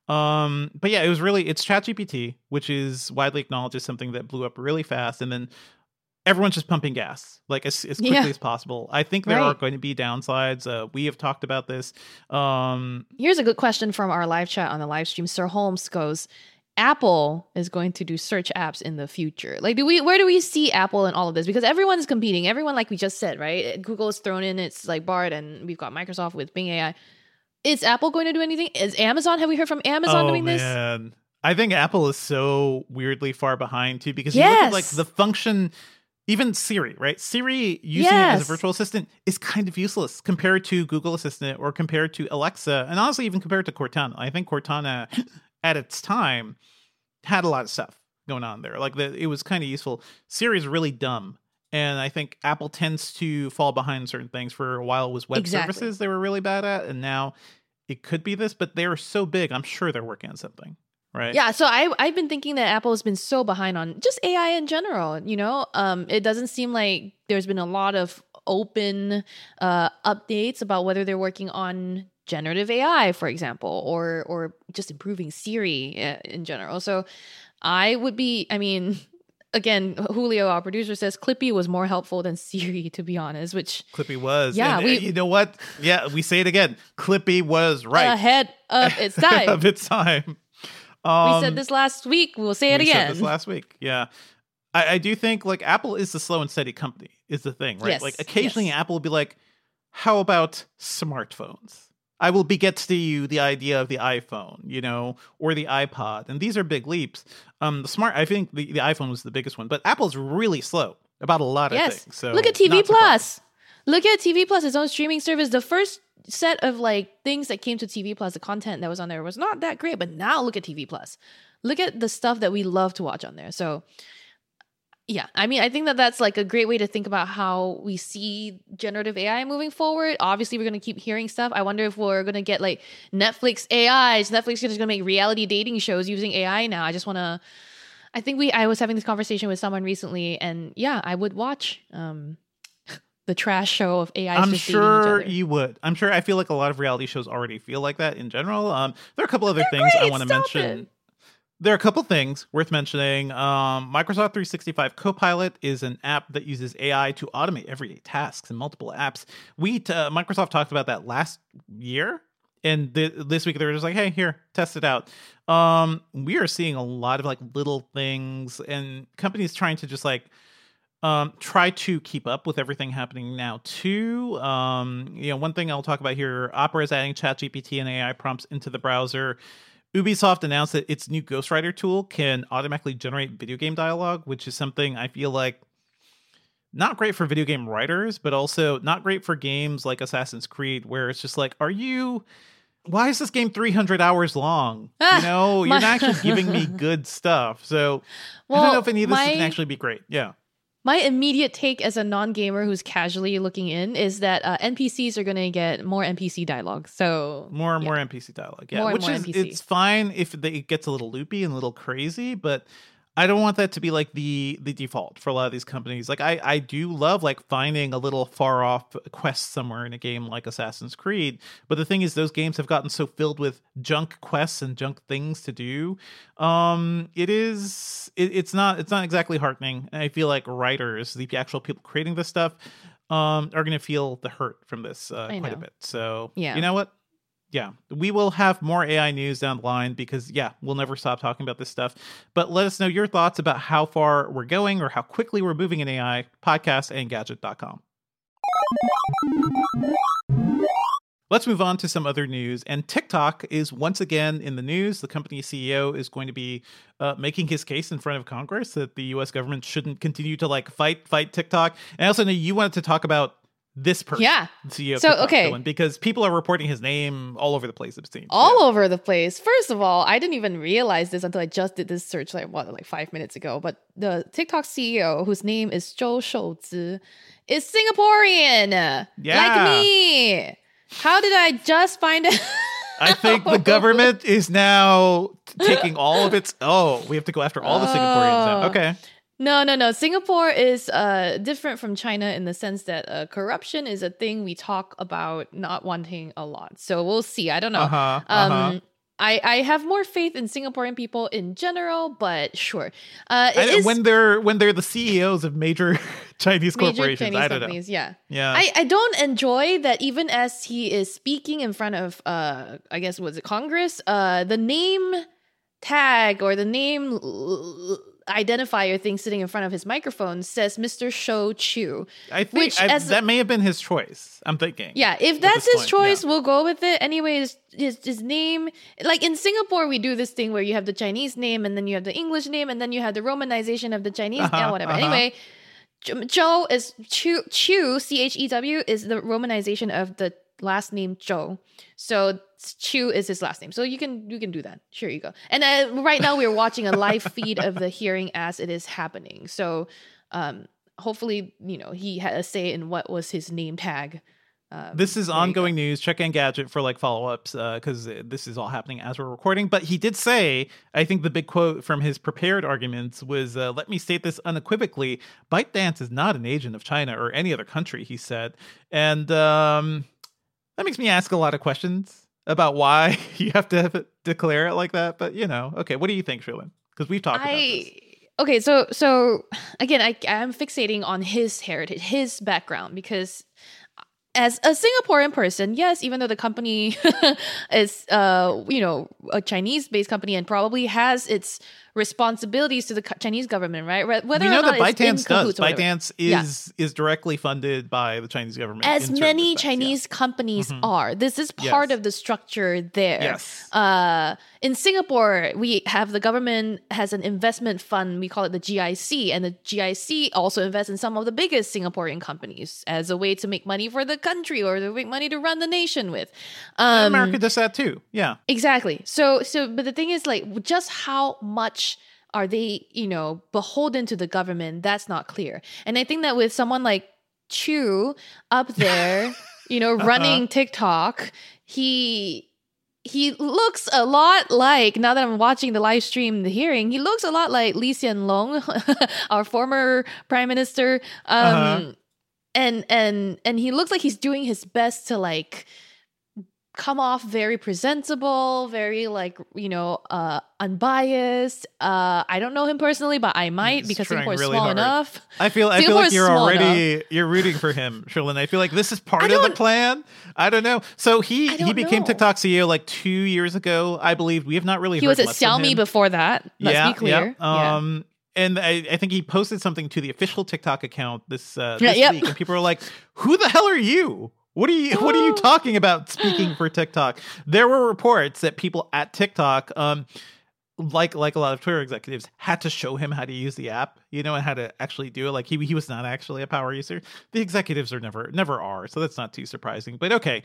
But yeah, it's ChatGPT, which is widely acknowledged as something that blew up really fast, and then everyone's just pumping gas like as quickly as possible. I think there are going to be downsides. We have talked about this. Here's a good question from our live chat on the live stream. Sir Holmes goes, Apple is going to do search apps in the future. Like, where do we see Apple in all of this? Because everyone's competing. Everyone, like we just said, right? Google is thrown in its like Bard, and we've got Microsoft with Bing AI. Is Apple going to do anything? Is Amazon? Have we heard from Amazon doing this? Man. I think Apple is so weirdly far behind too, because you look at like the function. Even Siri, right? Siri using it as a virtual assistant is kind of useless compared to Google Assistant or compared to Alexa, and honestly, even compared to Cortana. I think Cortana, at its time, had a lot of stuff going on there. Like it was kind of useful. Siri is really dumb, and I think Apple tends to fall behind certain things. For a while, it was web services they were really bad at, and now it could be this. But they're so big, I'm sure they're working on something. Right. Yeah, so I've been thinking that Apple has been so behind on just AI in general. It doesn't seem like there's been a lot of open updates about whether they're working on generative AI, for example, or just improving Siri in general. So again, Julio, our producer, says Clippy was more helpful than Siri, to be honest, which Clippy was. Yeah, and, you know what? Yeah, we say it again. Clippy was right. Ahead of its time. of its time. We said this last week. We'll say it again. Said this last week. Yeah. I do think like Apple is the slow and steady company is the thing, right? Yes, like occasionally Apple will be like, how about smartphones? I will beget to you the idea of the iPhone, or the iPod. And these are big leaps. I think the iPhone was the biggest one, but Apple's really slow about a lot of things. So look at TV Plus. Look at TV Plus, its own streaming service. The first set of like things that came to TV Plus, the content that was on there was not that great, but now look at TV Plus. Look at the stuff that we love to watch on there. So yeah, I think that's like a great way to think about how we see generative AI moving forward. Obviously, we're going to keep hearing stuff. I wonder if we're going to get like Netflix AIs. Netflix is going to make reality dating shows using AI now. I was having this conversation with someone recently, and yeah, I would watch the the trash show of AI. I'm just sure each other. you would. I'm sure. I feel like a lot of reality shows already feel like that in general. There are a couple other things I great, want to stop mention. it. There are a couple things worth mentioning. Microsoft 365 Copilot is an app that uses AI to automate everyday tasks in multiple apps. Microsoft talked about that last year, and this week they were just like, "Hey, here, test it out." We are seeing a lot of like little things and companies trying to just like try to keep up with everything happening now too. One thing I'll talk about here: Opera is adding ChatGPT and AI prompts into the browser. Ubisoft announced that its new Ghostwriter tool can automatically generate video game dialogue, which is something I feel like not great for video game writers, but also not great for games like Assassin's Creed, where it's just like, why is this game 300 hours long? You're not actually giving me good stuff. So I don't know if any of this can actually be great. Yeah. My immediate take as a non-gamer who's casually looking in is that NPCs are going to get more NPC dialogue. So more NPC dialogue. Yeah, more which more is NPC. It's fine if it gets a little loopy and a little crazy, but I don't want that to be like the default for a lot of these companies. Like I do love like finding a little far off quest somewhere in a game like Assassin's Creed. But the thing is, those games have gotten so filled with junk quests and junk things to do. It's not exactly heartening. And I feel like writers, the actual people creating this stuff, are going to feel the hurt from this quite a bit. So Yeah. You know what? Yeah, we will have more AI news down the line because, we'll never stop talking about this stuff. But let us know your thoughts about how far we're going or how quickly we're moving in AI. Podcast@engadget.com. Let's move on to some other news. And TikTok is once again in the news. The company CEO is going to be making his case in front of Congress that the U.S. government shouldn't continue to like fight TikTok. And I also know you wanted to talk about this person, the CEO of TikTok, Dylan, because people are reporting his name all over the place, it seems. All over the place. First of all, I didn't even realize this until I just did this search like 5 minutes ago. But the TikTok CEO, whose name is Zhou Shouzhi, is Singaporean. Like me. How did I just find it? I think the government is now taking all of its... Oh, we have to go after all the Singaporeans now. Okay. No. Singapore is different from China in the sense that corruption is a thing we talk about not wanting a lot. So we'll see. I don't know. I have more faith in Singaporean people in general, but sure. When they're the CEOs of major Chinese corporations, I don't companies, know. Yeah. I don't enjoy that even as he is speaking in front of, I guess, was it Congress? The name tag or the name identifier thing sitting in front of his microphone says Mr. Shou Chew. I think that may have been his choice, I'm thinking. Yeah, if that's his choice, we'll go with it. Anyways, his name, like in Singapore, we do this thing where you have the Chinese name and then you have the English name and then you have the romanization of the Chinese name, whatever. Anyway, Zhou is Chew, Chew, is the romanization of the last name Zhou. So Chew is his last name. So you can do that. Sure, you go. And right now we're watching a live feed of the hearing as it is happening. So hopefully, he had a say in what was his name tag. This is ongoing news. Check Engadget for like follow-ups because this is all happening as we're recording. But he did say, I think the big quote from his prepared arguments was, let me state this unequivocally. ByteDance is not an agent of China or any other country, he said. And that makes me ask a lot of questions about why you have to declare it like that. But, okay, what do you think, Shrillin? Because we've talked about this. Okay, so again, I'm fixating on his heritage, his background, because as a Singaporean person, yes, even though the company is, a Chinese-based company and probably has its responsibilities to the Chinese government, right? Whether we know or not that ByteDance it's in cahoots does. ByteDance is directly funded by the Chinese government. As many Chinese companies are. This is part of the structure there. Yes. In Singapore, we have the government has an investment fund. We call it the GIC. And the GIC also invests in some of the biggest Singaporean companies as a way to make money for the country or to make money to run the nation with. America does that too. Yeah. Exactly. So, but the thing is, like, just how much are they, beholden to the government? That's not clear. And I think that with someone like Chew up there, running TikTok, he looks a lot like, now that I'm watching the live stream, the hearing, he looks a lot like Lee Hsien Loong, our former prime minister. and he looks like he's doing his best to like come off very presentable, very like, unbiased. I don't know him personally, but I might because Singapore is small enough. I feel like you're rooting for him, Cherlynn. I feel like this is part of the plan. I don't know. So he became TikTok CEO like 2 years ago, I believe. We have not really. He was at Xiaomi before that. Let's be clear. Yeah. And I think he posted something to the official TikTok account this week, and people were like, "Who the hell are you? What are you talking about speaking for TikTok?" There were reports that people at TikTok, like a lot of Twitter executives, had to show him how to use the app, and how to actually do it. Like he was not actually a power user. The executives are never are, so that's not too surprising. But okay,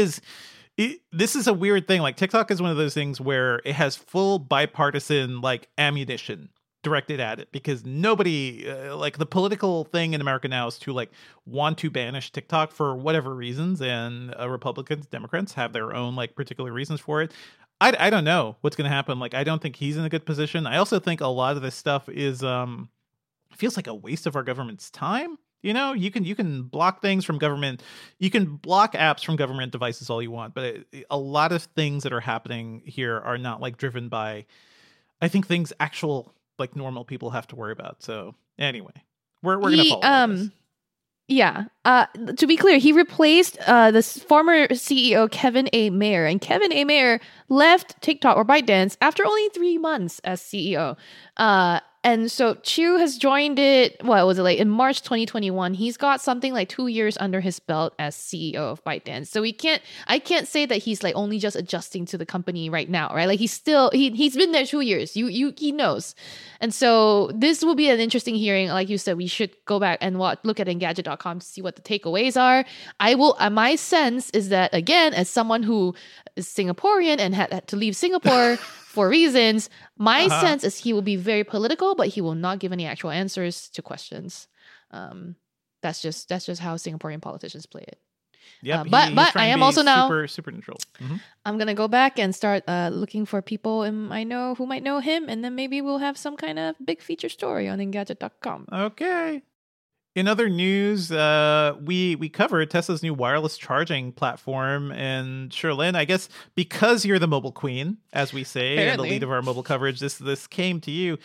this is a weird thing. Like TikTok is one of those things where it has full bipartisan like ammunition directed at it, because nobody like the political thing in America now is to like want to banish TikTok for whatever reasons, and Republicans, Democrats have their own like particular reasons for it. I don't know what's going to happen. Like I don't think he's in a good position. I also think a lot of this stuff is feels like a waste of our government's time. You can block things from government, you can block apps from government devices all you want, but a lot of things that are happening here are not like driven by, I think, things actual like normal people have to worry about. So anyway, we're gonna follow this. Yeah. To be clear, he replaced this former CEO Kevin A. Mayer, and Kevin A. Mayer left TikTok or ByteDance after only 3 months as CEO. And so Chew has joined it, what was it, like in March 2021. He's got something like 2 years under his belt as CEO of ByteDance. So I can't say that he's like only just adjusting to the company right now, right? Like he's been there 2 years. He knows. And so this will be an interesting hearing. Like you said, we should go back and look at Engadget.com to see what the takeaways are. My sense is that, again, as someone who is Singaporean and had to leave Singapore for reasons, my sense is he will be very political, but he will not give any actual answers to questions. That's just how Singaporean politicians play it. Yeah, but I am also now super neutral. I'm gonna go back and start looking for people I know who might know him, and then maybe we'll have some kind of big feature story on Engadget.com. Okay. In other news, we covered Tesla's new wireless charging platform. And Cherlynn, I guess because you're the mobile queen, as we say, and the lead of our mobile coverage, this came to you.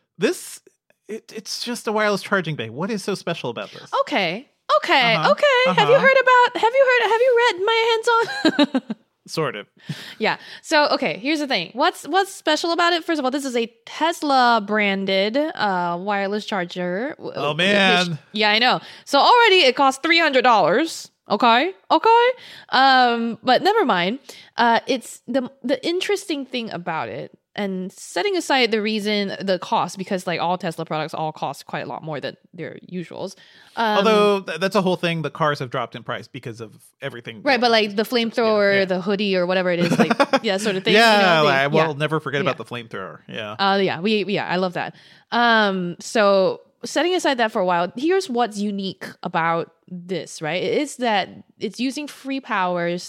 It's just a wireless charging bay. What is so special about this? Okay. Have you read my hands-on? Sort of. Yeah. So, okay, here's the thing. What's special about it? First of all, this is a Tesla branded wireless charger. Oh, man. Yeah, I know. So already it costs $300. Okay. But never mind. It's the interesting thing about it, and setting aside the cost, because like all Tesla products all cost quite a lot more than their usuals. Although that's a whole thing. The cars have dropped in price because of everything. Right, but like the flamethrower, the hoodie, or whatever it is, like sort of thing. I will never forget about the flamethrower. Yeah. I love that. So setting aside that for a while, here's what's unique about this, right? It's that it's using free powers,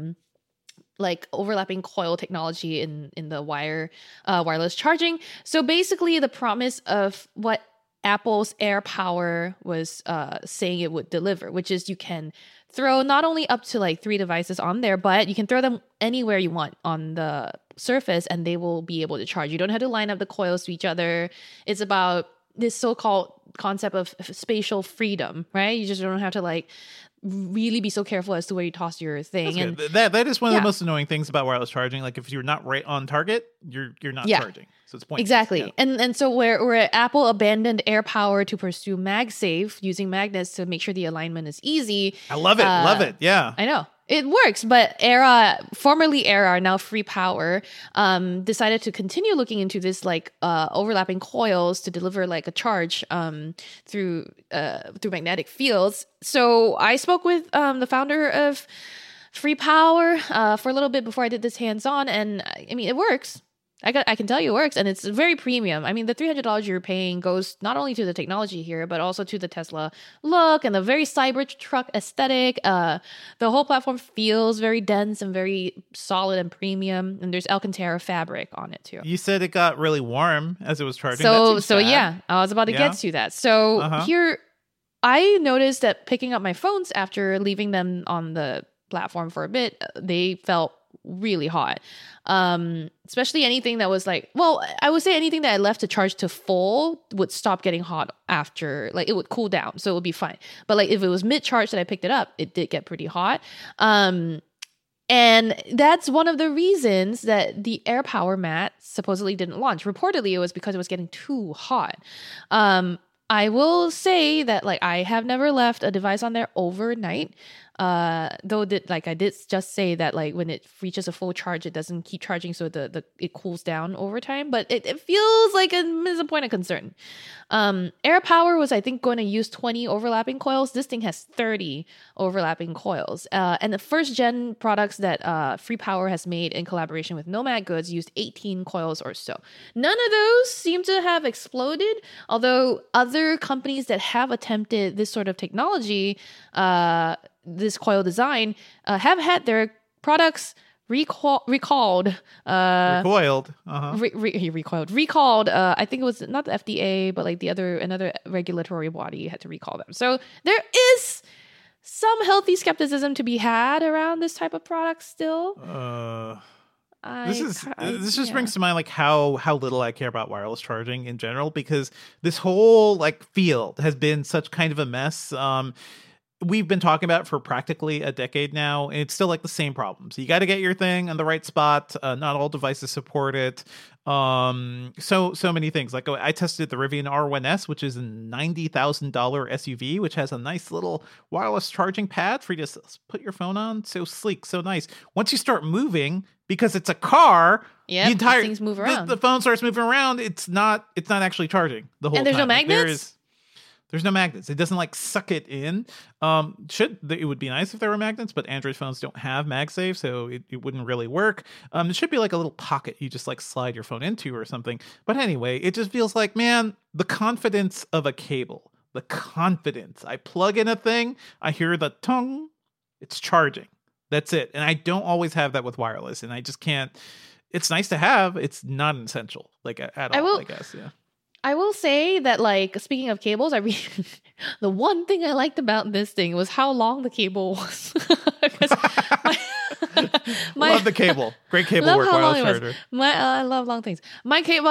like overlapping coil technology in the wireless charging. So basically the promise of what Apple's AirPower was saying it would deliver, which is you can throw not only up to like 3 devices on there, but you can throw them anywhere you want on the surface and they will be able to charge. You don't have to line up the coils to each other. It's about this so-called concept of spatial freedom, right? You just don't have to like really be so careful as to where you toss your thing. And that is one of the most annoying things about wireless charging. Like if you're not right on target, you're not charging. So it's pointless. Exactly. Yeah. And so where Apple abandoned AirPower to pursue MagSafe using magnets to make sure the alignment is easy. I love it. Love it. Yeah. I know. It works, but formerly Era, now Free Power, decided to continue looking into this like overlapping coils to deliver like a charge through magnetic fields. So I spoke with the founder of Free Power for a little bit before I did this hands-on, and I mean it works. I can tell you it works, and it's very premium. I mean, the $300 you're paying goes not only to the technology here, but also to the Tesla look and the very Cybertruck aesthetic. The whole platform feels very dense and very solid and premium, and there's Alcantara fabric on it too. You said it got really warm as it was charging. So yeah, I was about to get to that. So here, I noticed that picking up my phones after leaving them on the platform for a bit, they felt really hot. Especially anything that was like, well, I would say anything that I left to charge to full would stop getting hot after, like it would cool down, so it would be fine. But like if it was mid-charge that I picked it up, it did get pretty hot. And that's one of the reasons that the AirPower mat supposedly didn't launch. Reportedly, it was because it was getting too hot. I will say that like I have never left a device on there overnight. Though I did just say that like when it reaches a full charge, it doesn't keep charging, so it cools down over time. But it feels like it's a point of concern. AirPower was, I think, going to use 20 overlapping coils. This thing has 30 overlapping coils. And the first gen products that Free Power has made in collaboration with Nomad Goods used 18 coils or so. None of those seem to have exploded, although other companies that have attempted this sort of technology, this coil design, have had their products recalled. Recoiled. Recalled. I think it was not the FDA, but like another regulatory body had to recall them. So there is some healthy skepticism to be had around this type of product still. This just brings to mind like how little I care about wireless charging in general, because this whole like field has been such kind of a mess. We've been talking about it for practically a decade now, and it's still like the same problems. You got to get your thing on the right spot. Not all devices support it. So many things. Like I tested the Rivian R1S, which is a $90,000 SUV, which has a nice little wireless charging pad for you to put your phone on. So sleek, so nice. Once you start moving, because it's a car, the entire things move around. The phone starts moving around. It's not actually charging the whole time. And there's no magnets? There's no magnets. It doesn't like suck it in. It would be nice if there were magnets, but Android phones don't have MagSafe, so it wouldn't really work. It should be like a little pocket you just like slide your phone into or something. But anyway, it just feels like, man, the confidence of a cable. The confidence. I plug in a thing, I hear the tung, it's charging. That's it. And I don't always have that with wireless, and I just can't. It's nice to have. It's not essential, like at all, I guess. Yeah. I will say that, like, speaking of cables, the one thing I liked about this thing was how long the cable was. Love the cable. Great cable work, wireless charger. I love long things. My cable,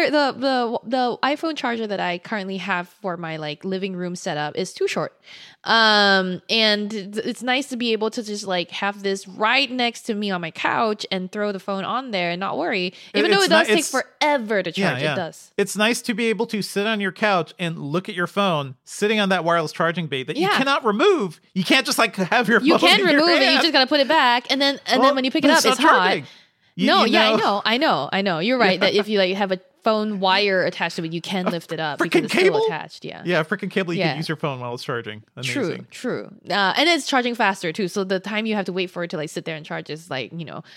the iPhone charger that I currently have for my like living room setup is too short. And it's nice to be able to just like have this right next to me on my couch and throw the phone on there and not worry. Even though it does take forever to charge, it does. It's nice to be able to sit on your couch and look at your phone sitting on that wireless charging bait that you cannot remove. You can't just like have your phone. You can remove it. You just gotta put it back, and then when you pick it up, it's hot. I know. You're right that if you like have a phone wire attached to it, you can lift it up because it's still attached. Yeah, freaking cable. You can use your phone while it's charging. Amazing. True. And it's charging faster too. So the time you have to wait for it to like sit there and charge is like,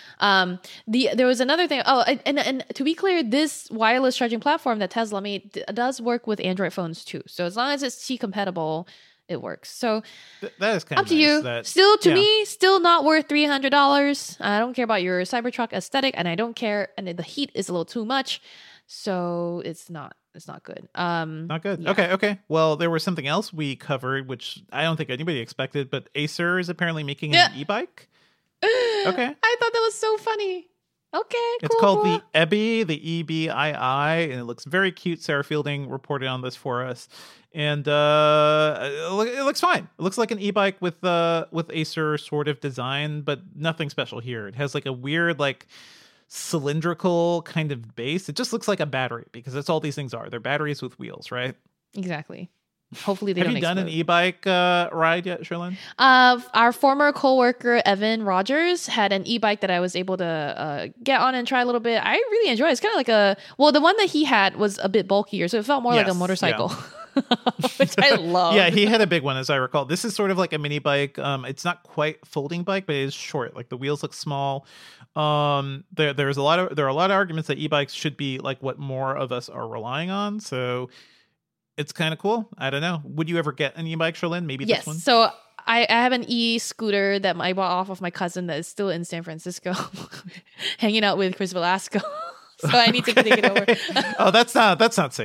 there was another thing. Oh, and to be clear, this wireless charging platform that Tesla made does work with Android phones too. So as long as it's Qi compatible, it works. So that is kind of up to you. Me, still not worth $300. I don't care about your Cybertruck aesthetic, and I don't care. And the heat is a little too much, so it's not good. Not good. Yeah. Okay. Well, there was something else we covered, which I don't think anybody expected, but Acer is apparently making an e-bike. Okay. I thought that was so funny. Okay, cool. It's called the EBI, the EBII, and it looks very cute. Sarah Fielding reported on this for us. And it looks fine. It looks like an e-bike with Acer sort of design, but nothing special here. It has like a weird like cylindrical kind of base. It just looks like a battery, because that's all these things are. They're batteries with wheels, right? Exactly. Hopefully they don't explode. Have you done an e-bike ride yet, Sherlyn? Our former coworker Evan Rogers had an e-bike that I was able to get on and try a little bit. I really enjoy it. It's kind of like the one that he had was a bit bulkier, so it felt more like a motorcycle. Yeah. Which I love. Yeah, he had a big one, as I recall. This is sort of like a mini bike. It's not quite folding bike, but it is short. Like the wheels look small. There are a lot of arguments that e-bikes should be like what more of us are relying on. So it's kind of cool. I don't know. Would you ever get an e-bike, Sherlyn? Maybe this one? Yes. So I have an e-scooter that I bought off of my cousin that is still in San Francisco, hanging out with Chris Velasco. So I need to take it over. Oh, that's not safe.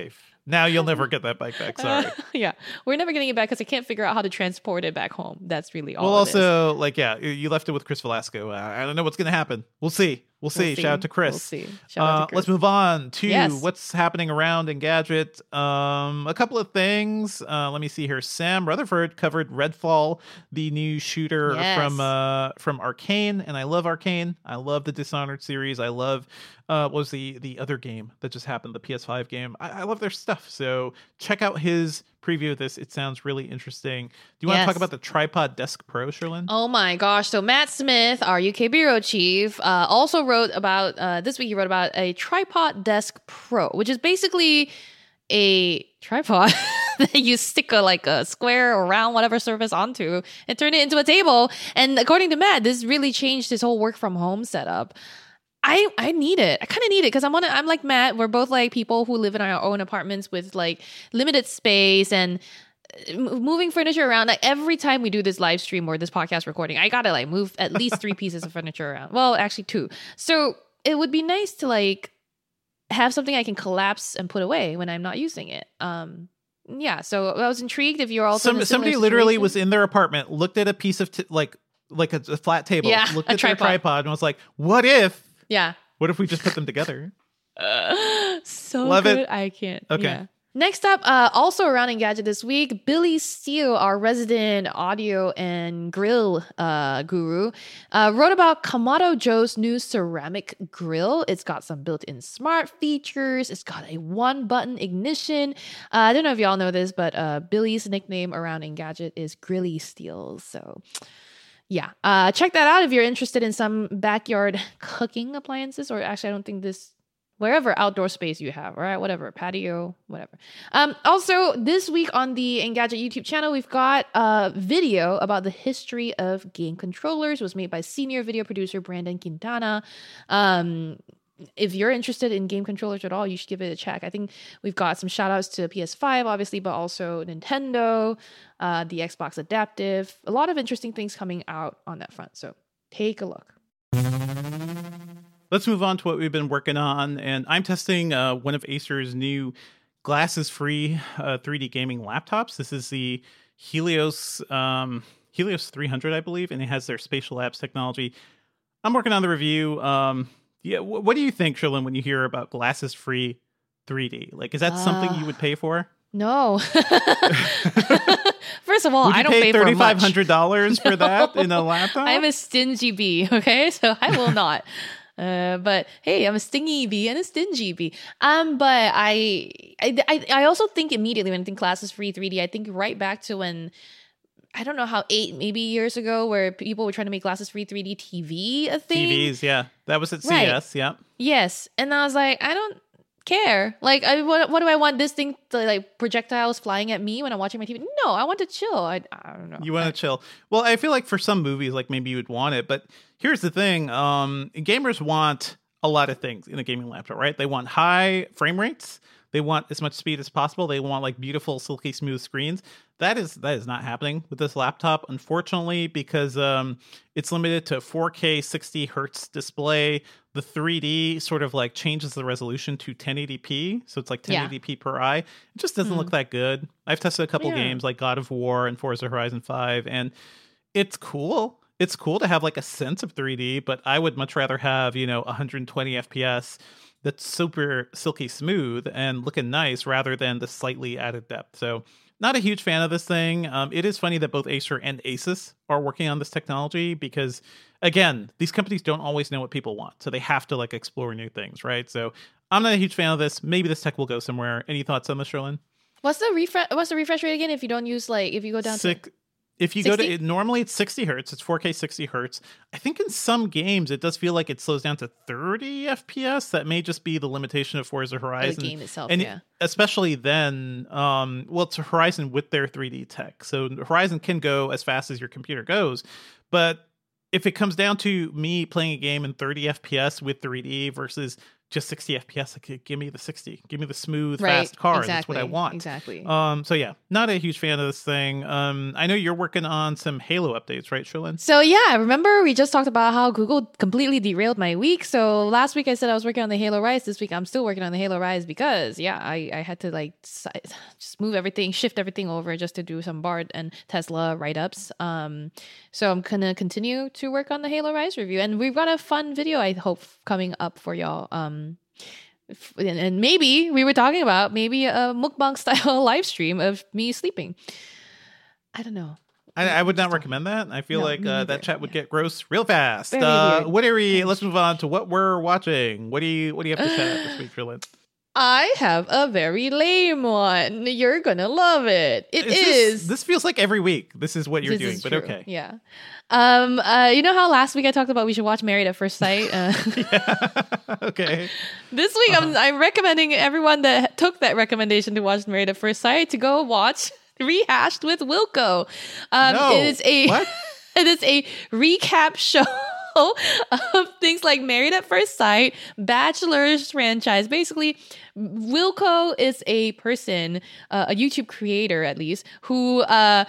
Now you'll never get that bike back. Sorry. Yeah, we're never getting it back because I can't figure out how to transport it back home. That's really all. Well, it also, like, yeah, you left it with Chris Velasco. I don't know what's going to happen. We'll see. We'll see. Shout out to Chris. We'll see. Shout out to Chris. Let's move on to Yes. what's happening around Engadget. A couple of things. Let me see here. Sam Rutherford covered Redfall, the new shooter Yes. from Arcane, and I love Arcane. I love the Dishonored series. I love what was the other game that just happened, the PS5 game. I love their stuff. So check out his preview of this. It sounds really interesting. Do you want to talk Yes. about the Tripod Desk Pro, Sherlyn? Oh my gosh. So Matt Smith, our UK bureau chief, also wrote about, this week he wrote about a Tripod Desk Pro, which is basically a tripod that you stick a square or round, whatever surface onto and turn it into a table. And according to Matt, this really changed his whole work from home setup. I need it. I kind of need it because I'm like Matt. We're both like people who live in our own apartments with like limited space and moving furniture around. Like every time we do this live stream or this podcast recording, I gotta like move at least 3 pieces of furniture around. Well, actually 2. So it would be nice to like have something I can collapse and put away when I'm not using it. Yeah. So I was intrigued if you're also in a Somebody similar literally situation. was in their apartment, looked at a piece of like a flat table, Yeah, looked a at their tripod. tripod and was like, "What if Yeah. we just put them together?" So Love it. good. I can't. Okay. Yeah. Next up, also around Engadget this week, Billy Steele, our resident audio and grill guru, wrote about Kamado Joe's new ceramic grill. It's got some built-in smart features. It's got a 1-button ignition. I don't know if y'all know this, but Billy's nickname around Engadget is Grilly Steele. So yeah, check that out if you're interested in some backyard cooking appliances, or actually I don't think this, wherever outdoor space you have, right? Whatever, patio, whatever. Also, this week on the Engadget YouTube channel, we've got a video about the history of game controllers. It was made by senior video producer Brandon Quintana. If you're interested in game controllers at all, you should give it a check. I think we've got some shout outs to PS5, obviously, but also Nintendo, the Xbox Adaptive. A lot of interesting things coming out on that front. So take a look. Let's move on to what we've been working on, and I'm testing one of Acer's new glasses-free 3D gaming laptops. This is the Helios 300, I believe, and it has their Spatial Labs technology. I'm working on the review. Yeah, what do you think, Sherlyn, when you hear about glasses-free 3D? Like, is that something you would pay for? No. First of all, Would you I don't pay for much. $3,500 for that in a laptop? I'm a stingy bee, okay? So I will not. But hey, I'm a stingy bee and a stingy bee. But I also think immediately when I think glasses free 3D, I think right back to when, I don't know how, 8 maybe years ago, where people were trying to make glasses free 3D TV a thing. TVs, yeah. That was at Right. CES, yeah. Yes, and I was like, I don't care. Like, what do I want this thing to, like, projectiles flying at me when I'm watching my TV? No, I want to chill. I don't know. You want to chill. Well, I feel like for some movies, like maybe you would want it, but here's the thing. Gamers want a lot of things in a gaming laptop, right? They want high frame rates. They want as much speed as possible. They want like beautiful, silky smooth screens. That is not happening with this laptop, unfortunately, because it's limited to 4K 60 hertz display. The 3D sort of like changes the resolution to 1080p, so it's like 1080p per eye. It just doesn't look that good. I've tested a couple games like God of War and Forza Horizon 5, and it's cool. It's cool to have like a sense of 3D, but I would much rather have 120 FPS that's super silky smooth and looking nice rather than the slightly added depth. So not a huge fan of this thing. It is funny that both Acer and Asus are working on this technology because, again, these companies don't always know what people want. So they have to like explore new things, right? So I'm not a huge fan of this. Maybe this tech will go somewhere. Any thoughts on this, Sherlyn? What's the refresh rate again? If you don't use if you go down to If you 60? go to normally it's 60 hertz, it's 4K 60 hertz. I think in some games it does feel like it slows down to 30 FPS. That may just be the limitation of Forza Horizon. the game itself, and yeah. especially then, it's Horizon with their 3D tech. So Horizon can go as fast as your computer goes, but if it comes down to me playing a game in 30 FPS with 3D versus just 60 FPS. Like, give me the 60. Give me the smooth, Right, fast cars. That's exactly, what I want. exactly. So yeah, not a huge fan of this thing. I know you're working on some Halo updates, right, Sherlyn? So yeah, remember we just talked about how Google completely derailed my week. So last week I said I was working on the Halo Rise. This week I'm still working on the Halo Rise because I had to like just move everything, shift everything over just to do some Bard and Tesla write-ups. So I'm gonna continue to work on the Halo Rise review, and we've got a fun video I hope coming up for y'all. And maybe we were talking about maybe a mukbang style live stream of me sleeping. I don't know. I would not recommend that. I feel No, like me neither. that chat would get gross real fast. Very weird. What are we? Let's move on to what we're watching. What do you have to chat this week, Sherlyn? I have a very lame one. You're gonna love it. It is. This feels like every week. This is what you're This doing, is but true. okay. Yeah. You know how last week I talked about we should watch Married at First Sight? Okay. This week I'm recommending everyone that took that recommendation to watch Married at First Sight to go watch Rehashed with Wilco. No. It is a What? it is a recap show of things like Married at First Sight, Bachelor's franchise. Basically, Wilco is a person, a YouTube creator at least, who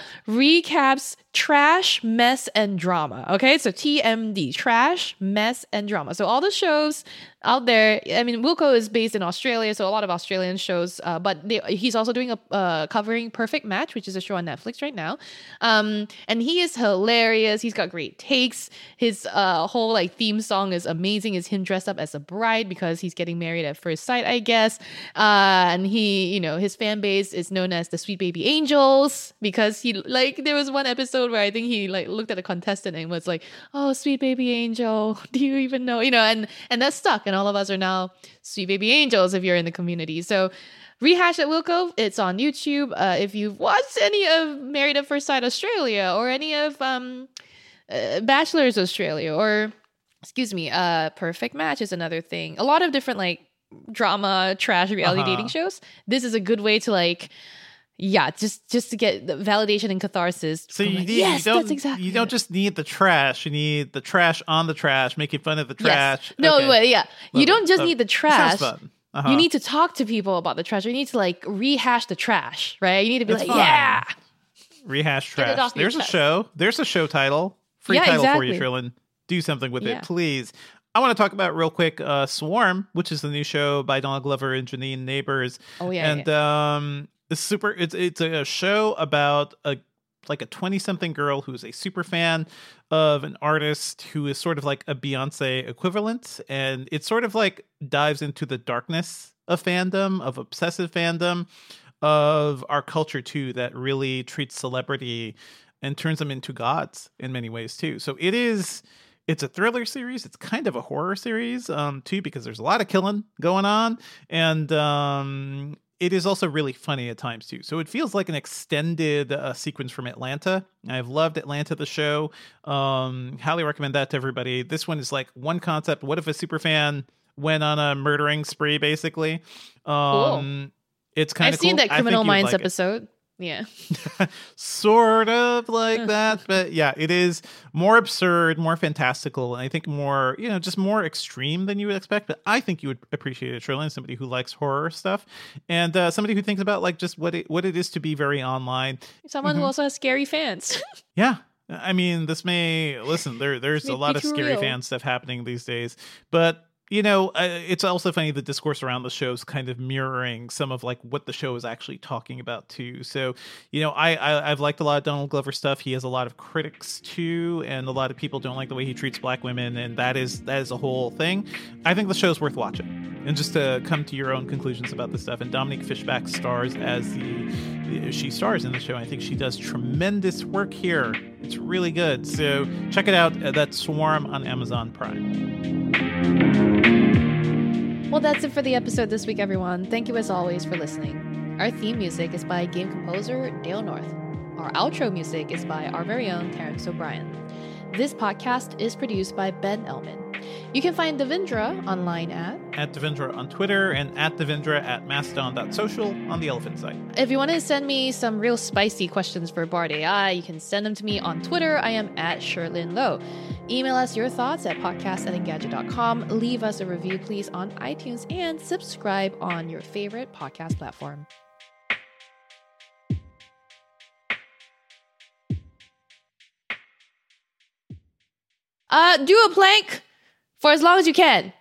recaps trash, mess, and drama. Okay, so TMD, trash, mess, and drama. So all the shows out there. I mean, Wilco is based in Australia, so a lot of Australian shows. But he's also doing a covering Perfect Match, which is a show on Netflix right now. And he is hilarious. He's got great takes. His whole like theme song is amazing. Is him dressed up as a bride because he's getting married at first sight, I guess. And he, you know, his fan base is known as the Sweet Baby Angels because he like there was one episode where I think he like looked at a contestant and was like, "Oh, Sweet Baby Angel, do you even know?" You know, and that's stuck. And all of us are now Sweet Baby Angels if you're in the community. So Rehash at Wilco, it's on YouTube. If you've watched any of Married at First Sight Australia or any of Bachelor's Australia or, excuse me, Perfect Match is another thing. A lot of different like drama, trash, reality dating shows. This is a good way to like, yeah, just to get the validation and catharsis. So you Like, need, yes, you don't, that's exactly you don't it. just need the trash. You need the trash on the trash, making fun of the trash. Yes. No, Okay. but yeah, you Love don't it. just Love need the it. trash. Sounds fun. You need to talk to people about the trash. You need to like rehash the trash, right? You need to be That's like, fine. yeah. Rehash Get it trash. off your There's a chest. show. There's a show title. Free Yeah, title for you, exactly. Sherlyn. Do something with Yeah. it, please. I want to talk about real quick Swarm, which is the new show by Donald Glover and Janine Neighbors. Oh, yeah, And it's super. It's a show about a 20-something girl who's a super fan of an artist who is sort of like a Beyonce equivalent, and it sort of like dives into the darkness of fandom, of obsessive fandom, of our culture too, that really treats celebrity and turns them into gods in many ways too. So it's a thriller series. It's kind of a horror series too, because there's a lot of killing going on, and it is also really funny at times too. So it feels like an extended sequence from Atlanta. I've loved Atlanta, the show. Highly recommend that to everybody. This one is like one concept. What if a super fan went on a murdering spree, basically? Cool. It's kind I've of cool. seen that I think Criminal you would Minds like it. episode. Yeah. Sort of like that, but yeah, it is more absurd, more fantastical, and I think more, just more extreme than you would expect. But I think you would appreciate it, Sherlyn, somebody who likes horror stuff, and somebody who thinks about like just what it is to be very online. Someone who also has scary fans. Yeah. I mean, there's a lot of too scary real. fan stuff happening these days, but it's also funny the discourse around the show is kind of mirroring some of like what the show is actually talking about too. So, I've liked a lot of Donald Glover stuff. He has a lot of critics too, and a lot of people don't like the way he treats black women, and that is a whole thing. I think the show's worth watching, and just to come to your own conclusions about this stuff. And Dominique Fishback stars as she stars in the show. I think she does tremendous work here. It's really good. So check it out. That's Swarm on Amazon Prime. Well, that's it for the episode this week, everyone. Thank you as always for listening. Our theme music is by game composer Dale North. Our outro music is by our very own Terrence O'Brien. This podcast is produced by Ben Elman. You can find Devindra online at Devindra on Twitter and at Devindra at mastodon.social on the Elephant site. If you want to send me some real spicy questions for Bard AI, you can send them to me on Twitter. I am at Sherlyn Lowe. Email us your thoughts at podcast@engadget.com. Leave us a review, please, on iTunes and subscribe on your favorite podcast platform. Do a plank for as long as you can.